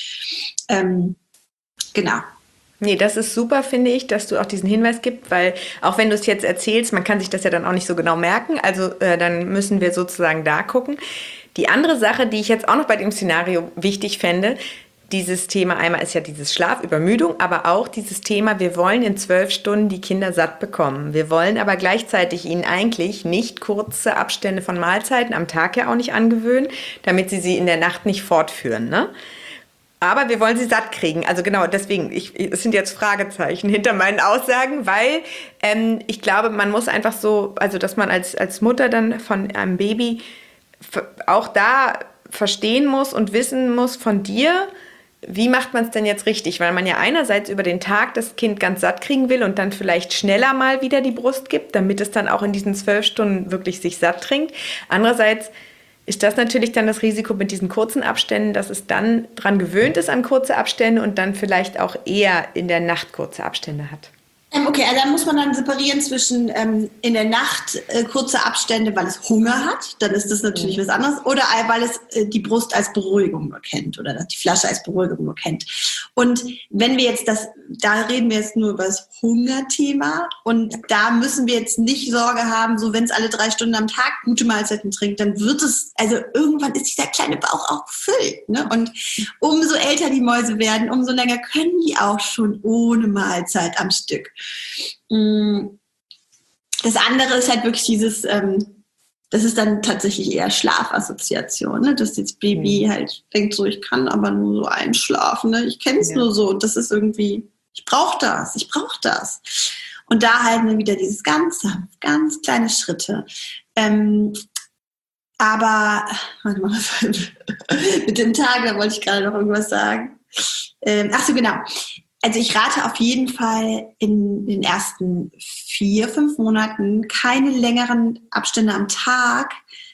Ähm, genau. Nee, das ist super, finde ich, dass du auch diesen Hinweis gibst, weil auch wenn du es jetzt erzählst, man kann sich das ja dann auch nicht so genau merken, also äh, dann müssen wir sozusagen da gucken. Die andere Sache, die ich jetzt auch noch bei dem Szenario wichtig fände, dieses Thema, einmal ist ja dieses Schlafübermüdung, aber auch dieses Thema, wir wollen in zwölf Stunden die Kinder satt bekommen. Wir wollen aber gleichzeitig ihnen eigentlich nicht kurze Abstände von Mahlzeiten am Tag ja auch nicht angewöhnen, damit sie sie in der Nacht nicht fortführen, ne? Aber wir wollen sie satt kriegen. Also genau, deswegen, ich, es sind jetzt Fragezeichen hinter meinen Aussagen, weil ähm, ich glaube, man muss einfach so, also dass man als, als Mutter dann von einem Baby auch da verstehen muss und wissen muss von dir, wie macht man es denn jetzt richtig? Weil man ja einerseits über den Tag das Kind ganz satt kriegen will und dann vielleicht schneller mal wieder die Brust gibt, damit es dann auch in diesen zwölf Stunden wirklich sich satt trinkt. Andererseits ist das natürlich dann das Risiko mit diesen kurzen Abständen, dass es dann dran gewöhnt ist an kurze Abstände und dann vielleicht auch eher in der Nacht kurze Abstände hat. Ähm, okay, also da muss man dann separieren zwischen ähm, in der Nacht äh, kurze Abstände, weil es Hunger hat, dann ist das natürlich mhm. was anderes, oder weil es äh, die Brust als Beruhigung nur kennt oder die Flasche als Beruhigung nur kennt. Und wenn wir jetzt das, da reden wir jetzt nur über das Hungerthema und da müssen wir jetzt nicht Sorge haben, so wenn es alle drei Stunden am Tag gute Mahlzeiten trinkt, dann wird es, also irgendwann ist dieser kleine Bauch auch gefüllt. Ne? Und umso älter die Mäuse werden, umso länger können die auch schon ohne Mahlzeit am Stück. Das andere ist halt wirklich dieses, ähm, das ist dann tatsächlich eher Schlafassoziation, ne? Dass das Baby mhm. halt denkt so, ich kann aber nur so einschlafen, ne? Ich kenne es ja. nur so und das ist irgendwie, ich brauche das, ich brauche das. Und da halten wir wieder dieses ganz, ganz kleine Schritte. Ähm, aber, warte mal, mit dem Tag, da wollte ich gerade noch irgendwas sagen. Ähm, ach so, genau. Also ich rate auf jeden Fall in den ersten vier, fünf Monaten keine längeren Abstände am Tag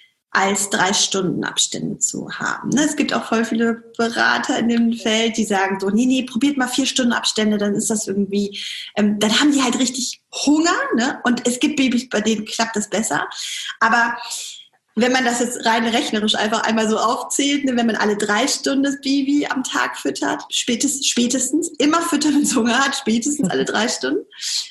als drei Stunden Abstände zu haben. Es gibt auch voll viele Berater in dem Feld, die sagen so, nee, nee, probiert mal vier Stunden Abstände, dann ist das irgendwie, ähm, dann haben die halt richtig Hunger, ne? Und es gibt Babys, bei denen klappt das besser. Aber wenn man das jetzt rein rechnerisch einfach einmal so aufzählt, ne, wenn man alle drei Stunden das Baby am Tag füttert, spätestens, spätestens immer füttern, wenn es Hunger hat, spätestens alle drei Stunden,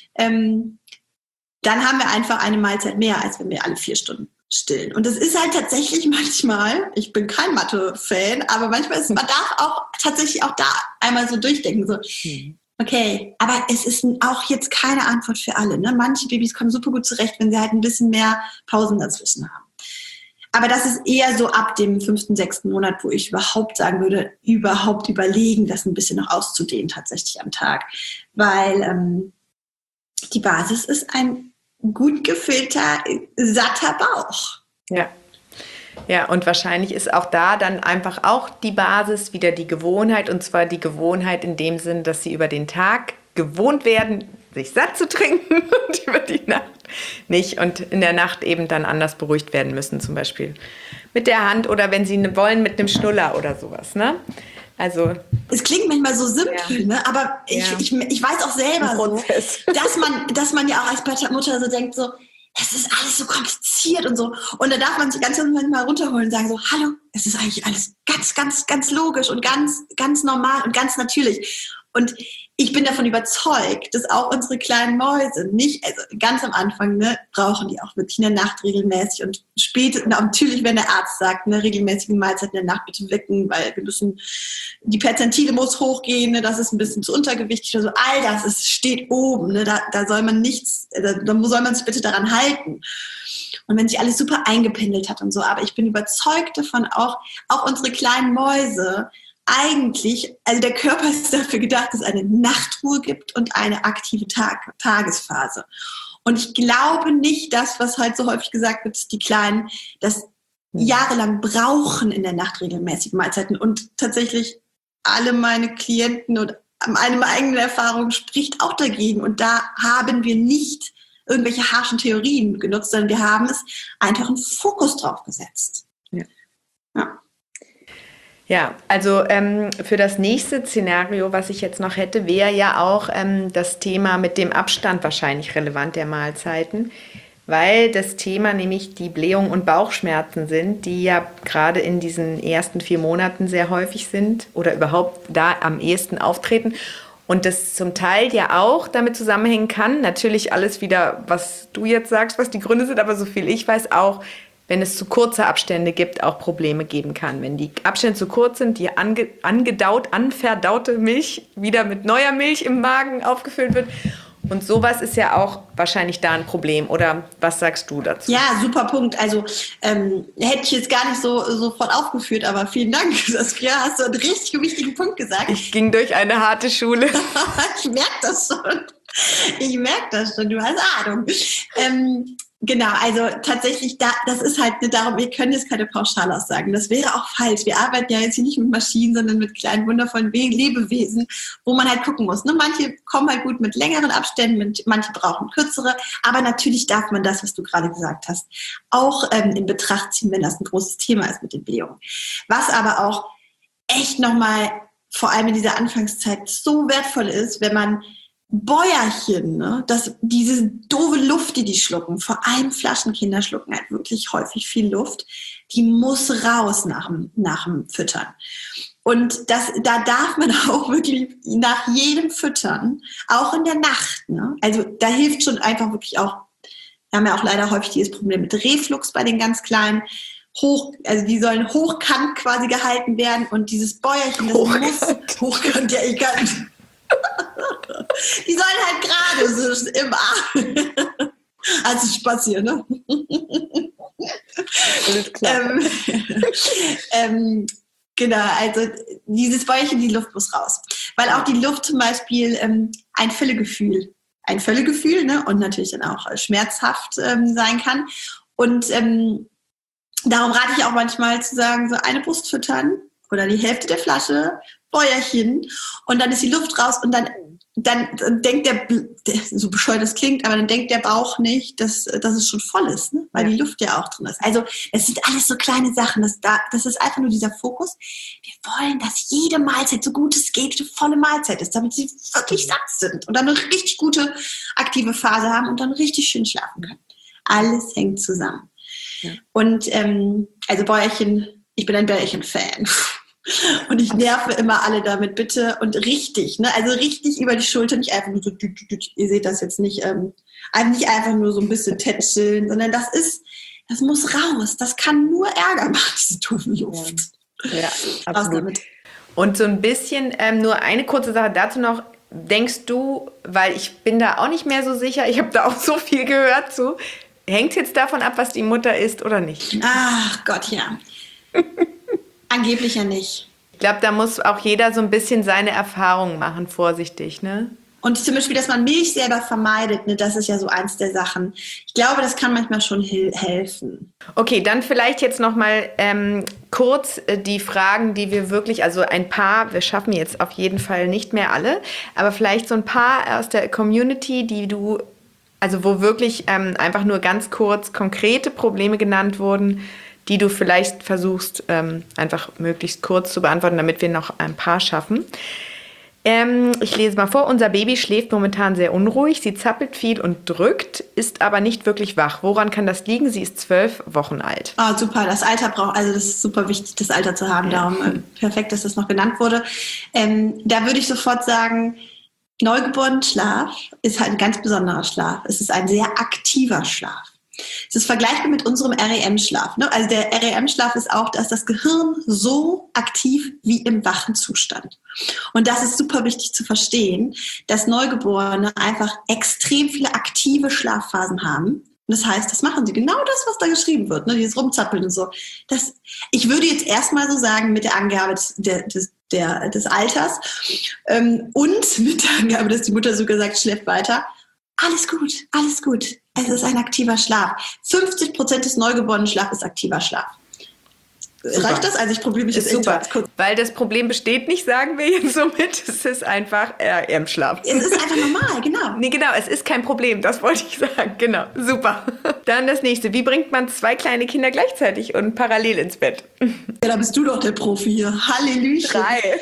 ähm, dann haben wir einfach eine Mahlzeit mehr, als wenn wir alle vier Stunden stillen. Und das ist halt tatsächlich manchmal, ich bin kein Mathe-Fan, aber manchmal ist, man darf auch tatsächlich auch da einmal so durchdenken, so, okay, aber es ist auch jetzt keine Antwort für alle. Ne? Manche Babys kommen super gut zurecht, wenn sie halt ein bisschen mehr Pausen dazwischen haben. Aber das ist eher so ab dem fünften, sechsten Monat, wo ich überhaupt sagen würde, überhaupt überlegen, das ein bisschen noch auszudehnen tatsächlich am Tag. Weil ähm, die Basis ist ein gut gefüllter, satter Bauch. Ja. Ja, und wahrscheinlich ist auch da dann einfach auch die Basis wieder die Gewohnheit, und zwar die Gewohnheit in dem Sinn, dass sie über den Tag gewohnt werden, sich satt zu trinken und über die Nacht nicht, und in der Nacht eben dann anders beruhigt werden müssen, zum Beispiel mit der Hand oder wenn sie wollen mit einem Schnuller oder sowas, ne? Also es klingt manchmal so simpel, ja. ne? Aber ich, ja. ich, ich weiß auch selber so, dass man, dass man ja auch als Mutter so denkt, so, es ist alles so kompliziert und so. Und da darf man sich ganz manchmal runterholen und sagen so, hallo, es ist eigentlich alles ganz, ganz, ganz logisch und ganz, ganz normal und ganz natürlich. Und ich bin davon überzeugt, dass auch unsere kleinen Mäuse nicht, also ganz am Anfang, ne, brauchen die auch wirklich in der Nacht regelmäßig und spät, natürlich, wenn der Arzt sagt, ne, regelmäßige Mahlzeiten in der Nacht bitte wecken, weil wir müssen, die Perzentile muss hochgehen, ne, das ist ein bisschen zu untergewichtig oder so, all das ist, steht oben, ne, da, da soll man nichts, da, da soll man sich bitte daran halten. Und wenn sich alles super eingependelt hat und so, aber ich bin überzeugt davon auch, auch unsere kleinen Mäuse, eigentlich, also der Körper ist dafür gedacht, dass es eine Nachtruhe gibt und eine aktive Tag- Tagesphase. Und ich glaube nicht, dass, was halt so häufig gesagt wird, dass die Kleinen das jahrelang brauchen in der Nacht regelmäßig Mahlzeiten. Und tatsächlich alle meine Klienten und meine eigene Erfahrung spricht auch dagegen. Und da haben wir nicht irgendwelche harschen Theorien genutzt, sondern wir haben es einfach einen Fokus drauf gesetzt. Ja. Ja. Ja, also ähm, für das nächste Szenario, was ich jetzt noch hätte, wäre ja auch ähm, das Thema mit dem Abstand wahrscheinlich relevant der Mahlzeiten, weil das Thema nämlich die Blähung und Bauchschmerzen sind, die ja gerade in diesen ersten vier Monaten sehr häufig sind oder überhaupt da am ehesten auftreten. Und das zum Teil ja auch damit zusammenhängen kann, natürlich alles wieder, was du jetzt sagst, was die Gründe sind, aber so viel ich weiß auch, wenn es zu kurze Abstände gibt, auch Probleme geben kann. Wenn die Abstände zu kurz sind, die ange, angedaut, anverdaute Milch wieder mit neuer Milch im Magen aufgefüllt wird. Und sowas ist ja auch wahrscheinlich da ein Problem. Oder was sagst du dazu? Ja, super Punkt. Also ähm, hätte ich jetzt gar nicht so sofort aufgeführt, aber vielen Dank, Saskia, hast du einen richtig wichtigen Punkt gesagt. Ich ging durch eine harte Schule. Ich merke das schon. Ich merke das schon, du hast Ahnung. Ähm, Genau, also tatsächlich, da, das ist halt nicht darum, wir können jetzt keine Pauschalaussagen. Das wäre auch falsch. Wir arbeiten ja jetzt hier nicht mit Maschinen, sondern mit kleinen, wundervollen Lebewesen, wo man halt gucken muss. Ne? Manche kommen halt gut mit längeren Abständen, manche brauchen kürzere. Aber natürlich darf man das, was du gerade gesagt hast, auch ähm, in Betracht ziehen, wenn das ein großes Thema ist mit den Blähungen. Was aber auch echt nochmal, vor allem in dieser Anfangszeit, so wertvoll ist, wenn man Bäuerchen, ne? Das, diese doofe Luft, die die schlucken, vor allem Flaschenkinder schlucken halt wirklich häufig viel Luft, die muss raus nach dem, nach dem Füttern. Und das, da darf man auch wirklich nach jedem Füttern, auch in der Nacht, ne? Also da hilft schon einfach wirklich auch, wir haben ja auch leider häufig dieses Problem mit Reflux bei den ganz Kleinen, hoch, also die sollen hochkant quasi gehalten werden und dieses Bäuerchen, das Hochkant. muss, hochkant, ja, ich kann... Die sollen halt gerade so im Arm. Also Spaß hier, ne? Alles klar. ähm, ähm, genau, also dieses Bäuerchen, die Luft muss raus. Weil auch die Luft zum Beispiel ähm, ein Völlegefühl, ein Völlegefühl, ne? Und natürlich dann auch äh, schmerzhaft ähm, sein kann. Und ähm, darum rate ich auch manchmal zu sagen, so eine Brust füttern oder die Hälfte der Flasche Bäuerchen und dann ist die Luft raus und dann, dann, dann denkt der, der, so bescheuert das klingt, aber dann denkt der Bauch nicht, dass, dass es schon voll ist, ne? Weil ja. die Luft ja auch drin ist. Also es sind alles so kleine Sachen. Das, das ist einfach nur dieser Fokus. Wir wollen, dass jede Mahlzeit, so gut es geht, eine volle Mahlzeit ist, damit sie wirklich satt sind und dann eine richtig gute aktive Phase haben und dann richtig schön schlafen können. Alles hängt zusammen. Ja. Und ähm, also Bäuerchen, ich bin ein Bäuerchen-Fan. Und ich nerve immer alle damit, bitte. Und richtig, ne? Also richtig über die Schulter, nicht einfach nur so, ihr seht das jetzt nicht, ähm, nicht einfach nur so ein bisschen tätscheln, sondern das ist, das muss raus. Das kann nur Ärger machen, diese doofe Luft. Ja, ja, absolut. Und so ein bisschen, ähm, nur eine kurze Sache dazu noch. Denkst du, weil ich bin da auch nicht mehr so sicher, ich habe da auch so viel gehört zu, hängt es jetzt davon ab, was die Mutter isst oder nicht? Ach Gott, ja. Angeblich ja nicht. Ich glaube, da muss auch jeder so ein bisschen seine Erfahrungen machen, vorsichtig, ne? Und zum Beispiel, dass man Milch selber vermeidet, ne, das ist ja so eins der Sachen. Ich glaube, das kann manchmal schon hel- helfen. Okay, dann vielleicht jetzt noch mal ähm, kurz äh, die Fragen, die wir wirklich, also ein paar, wir schaffen jetzt auf jeden Fall nicht mehr alle, aber vielleicht so ein paar aus der Community, die du, also wo wirklich ähm, einfach nur ganz kurz konkrete Probleme genannt wurden, die du vielleicht versuchst, ähm, einfach möglichst kurz zu beantworten, damit wir noch ein paar schaffen. Ähm, ich lese mal vor. Unser Baby schläft momentan sehr unruhig. Sie zappelt viel und drückt, ist aber nicht wirklich wach. Woran kann das liegen? Sie ist zwölf Wochen alt. Ah, super. Das Alter braucht, also das ist super wichtig, das Alter zu haben. Ja. Darum äh, perfekt, dass das noch genannt wurde. Ähm, da würde ich sofort sagen, Neugeborenenschlaf ist halt ein ganz besonderer Schlaf. Es ist ein sehr aktiver Schlaf. Es ist vergleichbar mit unserem R E M-Schlaf. Ne? Also der R E M-Schlaf ist auch, dass das Gehirn so aktiv wie im wachen Zustand. Und das ist super wichtig zu verstehen, dass Neugeborene einfach extrem viele aktive Schlafphasen haben. Und das heißt, das machen sie. Genau das, was da geschrieben wird, ne? Dieses Rumzappeln und so. Das, ich würde jetzt erstmal so sagen, mit der Angabe des, der, des, der, des Alters ähm, und mit der Angabe, dass die Mutter sogar sagt, schläft weiter. Alles gut, alles gut. Es ist ein aktiver Schlaf. fünfzig Prozent des neugeborenen Schlafs ist aktiver Schlaf. Super. Reicht das? Also ich probiere mich jetzt super, kurz. Weil das Problem besteht nicht, sagen wir jetzt so mit. Es ist einfach R E M-Schlaf. Es ist einfach normal, genau. Nee, genau, es ist kein Problem, das wollte ich sagen. Genau, super. Dann das nächste. Wie bringt man zwei kleine Kinder gleichzeitig und parallel ins Bett? Ja, da bist du doch der Profi hier. Halleluja. Drei.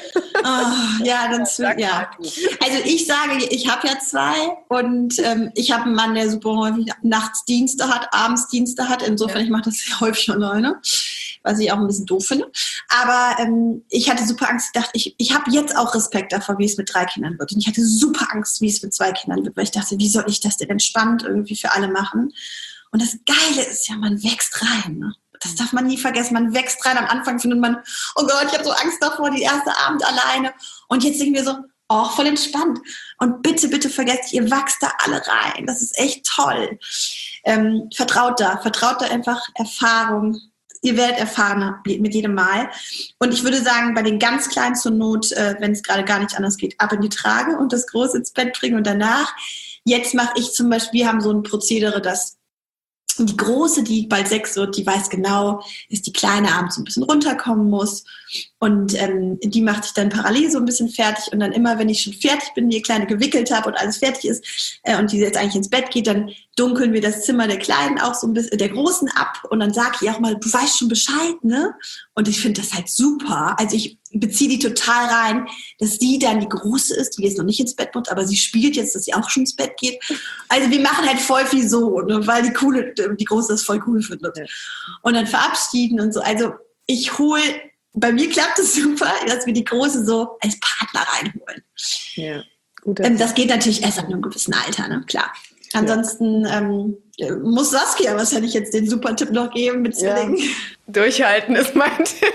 Oh, ja, das, ja. Also ich sage, ich habe ja zwei und ähm, ich habe einen Mann, der super häufig nachts Dienste hat, abends Dienste hat. Insofern, ja. Ich mache das sehr häufig alleine, was ich auch ein bisschen doof finde. Aber ähm, ich hatte super Angst. Ich dachte, ich, ich habe jetzt auch Respekt davor, wie es mit drei Kindern wird. Und ich hatte super Angst, wie es mit zwei Kindern wird, weil ich dachte, wie soll ich das denn entspannt irgendwie für alle machen? Und das Geile ist ja, man wächst rein. Ne? Das darf man nie vergessen. Man wächst rein. Am Anfang findet man, oh Gott, ich habe so Angst davor, die erste Abend alleine. Und jetzt denken wir so, oh, voll entspannt. Und bitte, bitte vergesst, ihr wachst da alle rein. Das ist echt toll. Ähm, vertraut da. Vertraut da einfach Erfahrung. Ihr werdet erfahrener mit jedem Mal. Und ich würde sagen, bei den ganz Kleinen zur Not, äh, wenn es gerade gar nicht anders geht, ab in die Trage und das Große ins Bett bringen und danach. Jetzt mache ich zum Beispiel, wir haben so ein Prozedere, dass die Große, die bald sechs wird, die weiß genau, dass die Kleine abends so ein bisschen runterkommen muss. Und ähm, die macht sich dann parallel so ein bisschen fertig. Und dann immer, wenn ich schon fertig bin, die Kleine gewickelt habe und alles fertig ist äh, und die jetzt eigentlich ins Bett geht, dann dunkeln wir das Zimmer der Kleinen auch so ein bisschen, der Großen ab. Und dann sage ich auch mal, du weißt schon Bescheid, ne? Und ich finde das halt super. Also ich beziehe die total rein, dass sie dann die Große ist, die jetzt noch nicht ins Bett muss, aber sie spielt jetzt, dass sie auch schon ins Bett geht. Also wir machen halt voll viel so, ne? Weil die coole, die Große das voll cool findet. Ja. Und dann verabschieden und so. Also ich hole, bei mir klappt es super, dass wir die Große so als Partner reinholen. Ja, gut. Ähm, das geht natürlich erst ab einem gewissen Alter, ne? Klar. Ansonsten ja. ähm, muss Saskia wahrscheinlich jetzt den super Tipp noch geben mit Zwillingen. Ja. Durchhalten ist mein Tipp.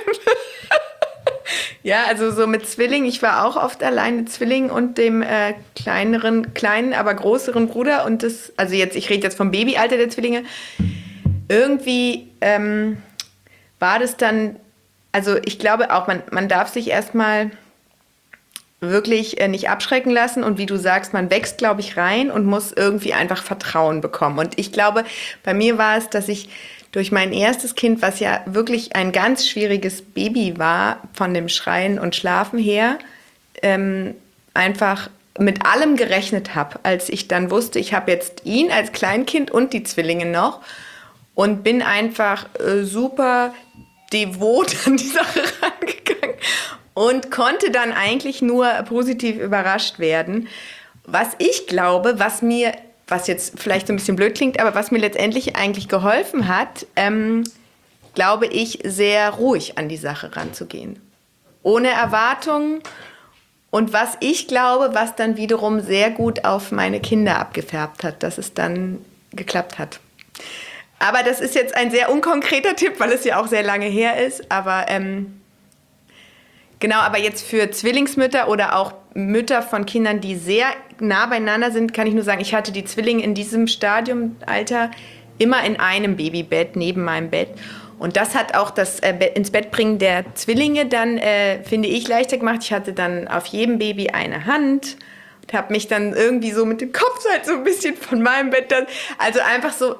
Ja, also so mit Zwillingen. Ich war auch oft allein mit Zwillingen und dem äh, kleineren, kleinen, aber größeren Bruder. Und das, also jetzt, ich rede jetzt vom Babyalter der Zwillinge. Irgendwie ähm, war das dann, also ich glaube auch, man, man darf sich erstmal wirklich äh, nicht abschrecken lassen. Und wie du sagst, man wächst, glaube ich, rein und muss irgendwie einfach Vertrauen bekommen. Und ich glaube, bei mir war es, dass ich durch mein erstes Kind, was ja wirklich ein ganz schwieriges Baby war, von dem Schreien und Schlafen her, ähm, einfach mit allem gerechnet habe, als ich dann wusste, ich habe jetzt ihn als Kleinkind und die Zwillinge noch und bin einfach äh, super devot an die Sache rangegangen und konnte dann eigentlich nur positiv überrascht werden. Was ich glaube, was mir, was jetzt vielleicht so ein bisschen blöd klingt, aber was mir letztendlich eigentlich geholfen hat, ähm, glaube ich, sehr ruhig an die Sache ranzugehen. Ohne Erwartungen. Und was ich glaube, was dann wiederum sehr gut auf meine Kinder abgefärbt hat, dass es dann geklappt hat. Aber das ist jetzt ein sehr unkonkreter Tipp, weil es ja auch sehr lange her ist. Aber ähm, genau, aber jetzt für Zwillingsmütter oder auch Mütter von Kindern, die sehr nah beieinander sind, kann ich nur sagen, ich hatte die Zwillinge in diesem Stadium, Alter, immer in einem Babybett neben meinem Bett. Und das hat auch das äh, ins Bett bringen der Zwillinge dann, äh, finde ich, leichter gemacht. Ich hatte dann auf jedem Baby eine Hand und habe mich dann irgendwie so mit dem Kopf halt so ein bisschen von meinem Bett dann, also einfach so,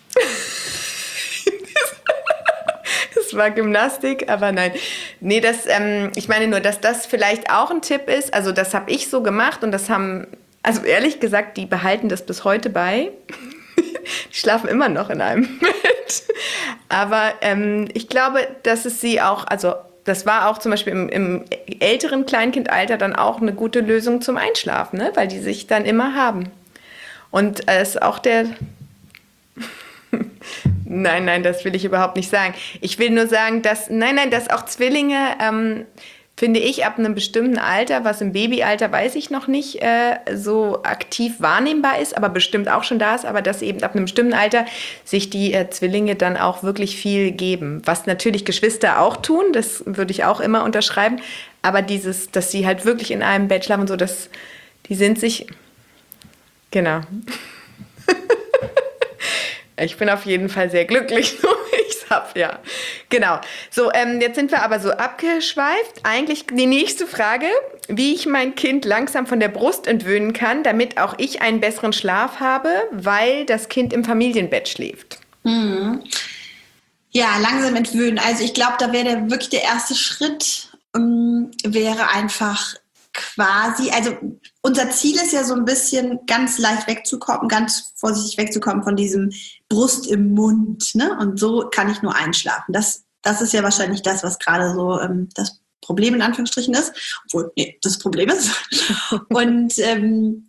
das war Gymnastik, aber nein. Nee, das, ähm, ich meine nur, dass das vielleicht auch ein Tipp ist. Also das habe ich so gemacht und das haben, also ehrlich gesagt, die behalten das bis heute bei. Die schlafen immer noch in einem Bett. Aber ähm, ich glaube, dass es sie auch, also das war auch zum Beispiel im, im älteren Kleinkindalter dann auch eine gute Lösung zum Einschlafen, ne? Weil die sich dann immer haben. Und es äh, ist auch der... Nein, nein, das will ich überhaupt nicht sagen. Ich will nur sagen, dass, nein, nein, dass auch Zwillinge, ähm, finde ich, ab einem bestimmten Alter, was im Babyalter weiß ich noch nicht, äh, so aktiv wahrnehmbar ist, aber bestimmt auch schon da ist, aber dass eben ab einem bestimmten Alter sich die äh, Zwillinge dann auch wirklich viel geben. Was natürlich Geschwister auch tun, das würde ich auch immer unterschreiben, aber dieses, dass sie halt wirklich in einem Bett schlafen und so, dass die sind sich, genau. Ich bin auf jeden Fall sehr glücklich, so wie ich es habe, ja. Genau. So, ähm, jetzt sind wir aber so abgeschweift. Eigentlich die nächste Frage, wie ich mein Kind langsam von der Brust entwöhnen kann, damit auch ich einen besseren Schlaf habe, weil das Kind im Familienbett schläft. Mhm. Ja, langsam entwöhnen. Also ich glaube, da wäre der, wirklich der erste Schritt, ähm, wäre einfach quasi, also unser Ziel ist ja so ein bisschen ganz leicht wegzukommen, ganz vorsichtig wegzukommen von diesem Brust im Mund, ne? Und so kann ich nur einschlafen. Das, das ist ja wahrscheinlich das, was gerade so ähm, das Problem in Anführungsstrichen ist, obwohl, nee, das Problem ist. Und, ähm,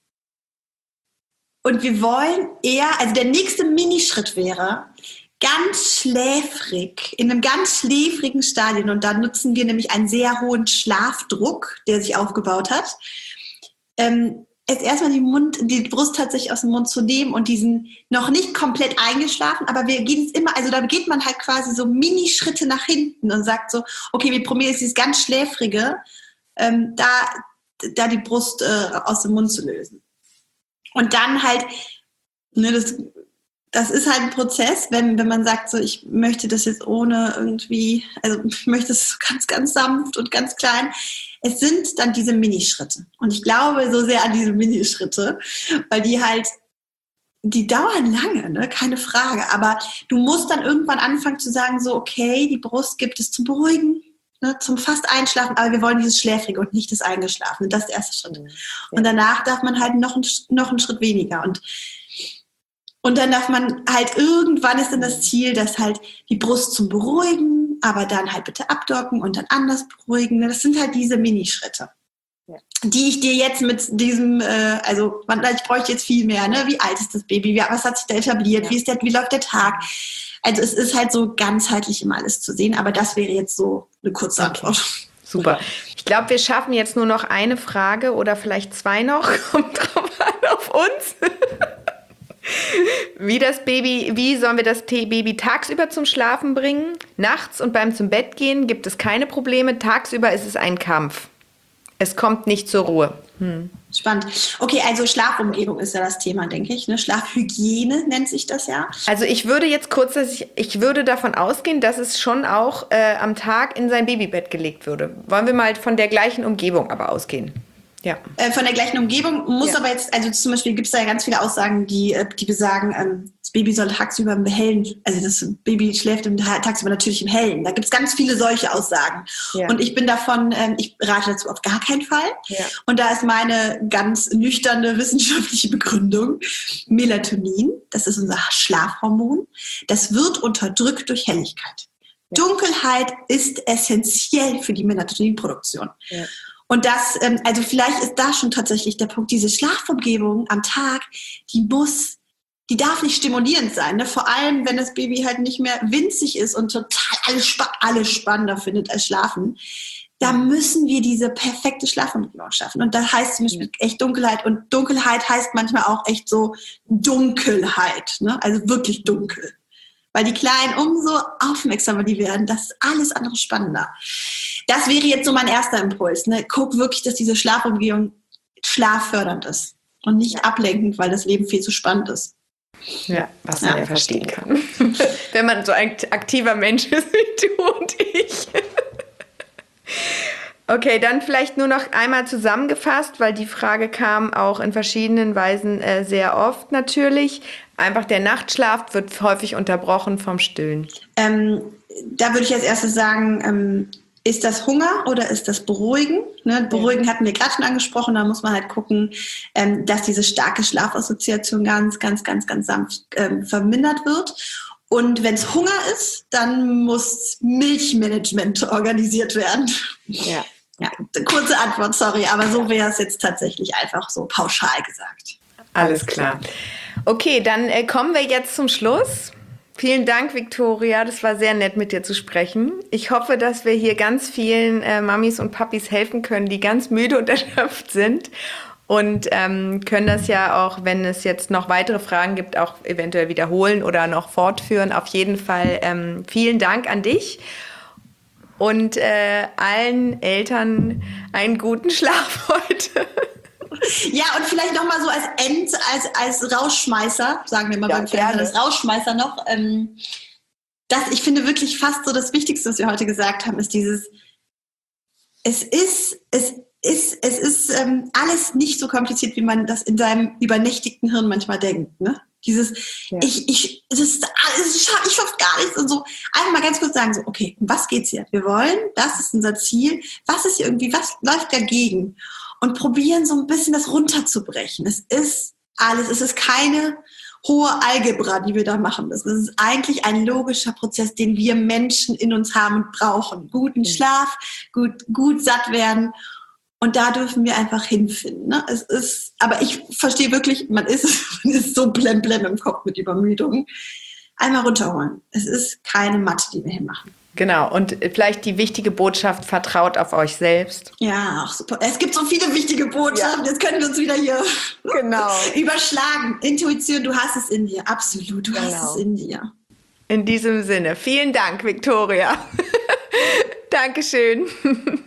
und wir wollen eher, also der nächste Minischritt wäre, ganz schläfrig, in einem ganz schläfrigen Stadion. Und da nutzen wir nämlich einen sehr hohen Schlafdruck, der sich aufgebaut hat. Ähm, jetzt erstmal die, Mund, die Brust tatsächlich aus dem Mund zu nehmen und diesen noch nicht komplett eingeschlafen, aber wir gehen es immer, also da geht man halt quasi so Minischritte nach hinten und sagt so, okay, wir probieren jetzt dieses ganz Schläfrige, ähm, da, da die Brust äh, aus dem Mund zu lösen. Und dann halt, ne, das Das ist halt ein Prozess, wenn, wenn man sagt, so ich möchte das jetzt ohne irgendwie, also ich möchte es ganz, ganz sanft und ganz klein. Es sind dann diese Minischritte. Und ich glaube so sehr an diese Minischritte, weil die halt, die dauern lange, ne? Keine Frage. Aber du musst dann irgendwann anfangen zu sagen, so okay, die Brust gibt es zum Beruhigen, ne, zum fast Einschlafen, aber wir wollen dieses Schläfrige und nicht das Eingeschlafene. Das ist der erste Schritt. Und danach darf man halt noch, ein, noch einen Schritt weniger. Und Und dann darf man halt, irgendwann ist dann das Ziel, dass halt die Brust zum Beruhigen, aber dann halt bitte abdocken und dann anders beruhigen. Das sind halt diese Minischritte, ja, die ich dir jetzt mit diesem, äh, also ich bräuchte jetzt viel mehr, ne? Wie alt ist das Baby? Wie, was hat sich da etabliert? Ja. Wie ist der, wie läuft der Tag? Also es ist halt so ganzheitlich immer alles zu sehen, aber das wäre jetzt so eine kurze Antwort. Okay. Super. Ich glaube, wir schaffen jetzt nur noch eine Frage oder vielleicht zwei noch. Kommt drauf an auf uns. Wie das Baby, wie sollen wir das Baby tagsüber zum Schlafen bringen? Nachts und beim zum Bett gehen gibt es keine Probleme. Tagsüber ist es ein Kampf. Es kommt nicht zur Ruhe. Hm. Spannend. Okay, also Schlafumgebung ist ja das Thema, denke ich. Ne? Schlafhygiene nennt sich das ja. Also ich würde jetzt kurz, dass ich, ich würde davon ausgehen, dass es schon auch äh, am Tag in sein Babybett gelegt würde. Wollen wir mal von der gleichen Umgebung aber ausgehen? Ja. Äh, von der gleichen Umgebung muss Ja. aber jetzt, also zum Beispiel gibt es da ja ganz viele Aussagen, die, äh, die besagen, ähm, das Baby soll tagsüber im Hellen, also das Baby schläft im, tagsüber natürlich im Hellen. Da gibt es ganz viele solche Aussagen. Ja. Und ich bin davon, ähm, ich rate dazu auf gar keinen Fall. Ja. Und da ist meine ganz nüchterne wissenschaftliche Begründung, Melatonin, das ist unser Schlafhormon, das wird unterdrückt durch Helligkeit. Ja. Dunkelheit ist essentiell für die Melatoninproduktion. Ja. Und das, ähm, also vielleicht ist da schon tatsächlich der Punkt, diese Schlafumgebung am Tag, die muss, die darf nicht stimulierend sein, ne? Vor allem, wenn das Baby halt nicht mehr winzig ist und total alles, spa- alles spannender findet als Schlafen. Da müssen wir diese perfekte Schlafumgebung schaffen. Und das heißt zum Beispiel echt Dunkelheit. Und Dunkelheit heißt manchmal auch echt so Dunkelheit, ne? Also wirklich dunkel. Weil die Kleinen umso aufmerksamer die werden, das ist alles andere spannender. Das wäre jetzt so mein erster Impuls. Ne? Guck wirklich, dass diese Schlafumgebung schlaffördernd ist und nicht ablenkend, weil das Leben viel zu spannend ist. Ja, was Ja, man ja verstehen kann. Wenn man so ein aktiver Mensch ist wie du und ich. Okay, dann vielleicht nur noch einmal zusammengefasst, weil die Frage kam auch in verschiedenen Weisen äh, sehr oft natürlich. Einfach der Nachtschlaf wird häufig unterbrochen vom Stillen. Ähm, da würde ich als erstes sagen, ähm, ist das Hunger oder ist das Beruhigen? Ne? Beruhigen ja. hatten wir gerade schon angesprochen, da muss man halt gucken, ähm, dass diese starke Schlafassoziation ganz, ganz, ganz, ganz sanft ähm, vermindert wird. Und wenn es Hunger ist, dann muss Milchmanagement organisiert werden. Ja. Ja, kurze Antwort, sorry, aber so wäre es jetzt tatsächlich einfach so pauschal gesagt. Alles klar. Okay, dann äh, kommen wir jetzt zum Schluss. Vielen Dank, Viktoria. Das war sehr nett, mit dir zu sprechen. Ich hoffe, dass wir hier ganz vielen äh, Mamis und Papis helfen können, die ganz müde und erschöpft sind. Und ähm, können das ja auch, wenn es jetzt noch weitere Fragen gibt, auch eventuell wiederholen oder noch fortführen. Auf jeden Fall ähm, vielen Dank an dich. Und äh, allen Eltern einen guten Schlaf heute. Ja, und vielleicht nochmal so als End, als, als Rausschmeißer, sagen wir mal Ja, beim Fernsehen, gerne. als Rausschmeißer noch, ähm, das, ich finde wirklich fast so das Wichtigste, was wir heute gesagt haben, ist dieses, es ist, es ist, es ist ähm, alles nicht so kompliziert, wie man das in seinem übernächtigten Hirn manchmal denkt, ne? Dieses, Ja. ich, ich, ich, das ist alles, ich schaffe schaff gar nichts und so. Einfach mal ganz kurz sagen, so, okay, um was geht's hier? Wir wollen, das ist unser Ziel. Was ist hier irgendwie, was läuft dagegen? Und probieren so ein bisschen das runterzubrechen. Es ist alles, es ist keine hohe Algebra, die wir da machen müssen. Es ist eigentlich ein logischer Prozess, den wir Menschen in uns haben und brauchen. Guten Schlaf, gut, gut satt werden. Und da dürfen wir einfach hinfinden. Ne? Es ist, aber ich verstehe wirklich, man ist, man ist so blemblem im Kopf mit Übermüdung. Einmal runterholen. Es ist keine Mathe, die wir hier machen. Genau, und vielleicht die wichtige Botschaft, vertraut auf euch selbst. Ja, auch super. Es gibt so viele wichtige Botschaften. Ja. Jetzt können wir uns wieder hier genau. überschlagen. Intuition, du hast es in dir. Absolut, du genau. hast es in dir. In diesem Sinne, vielen Dank, Viktoria. Dankeschön.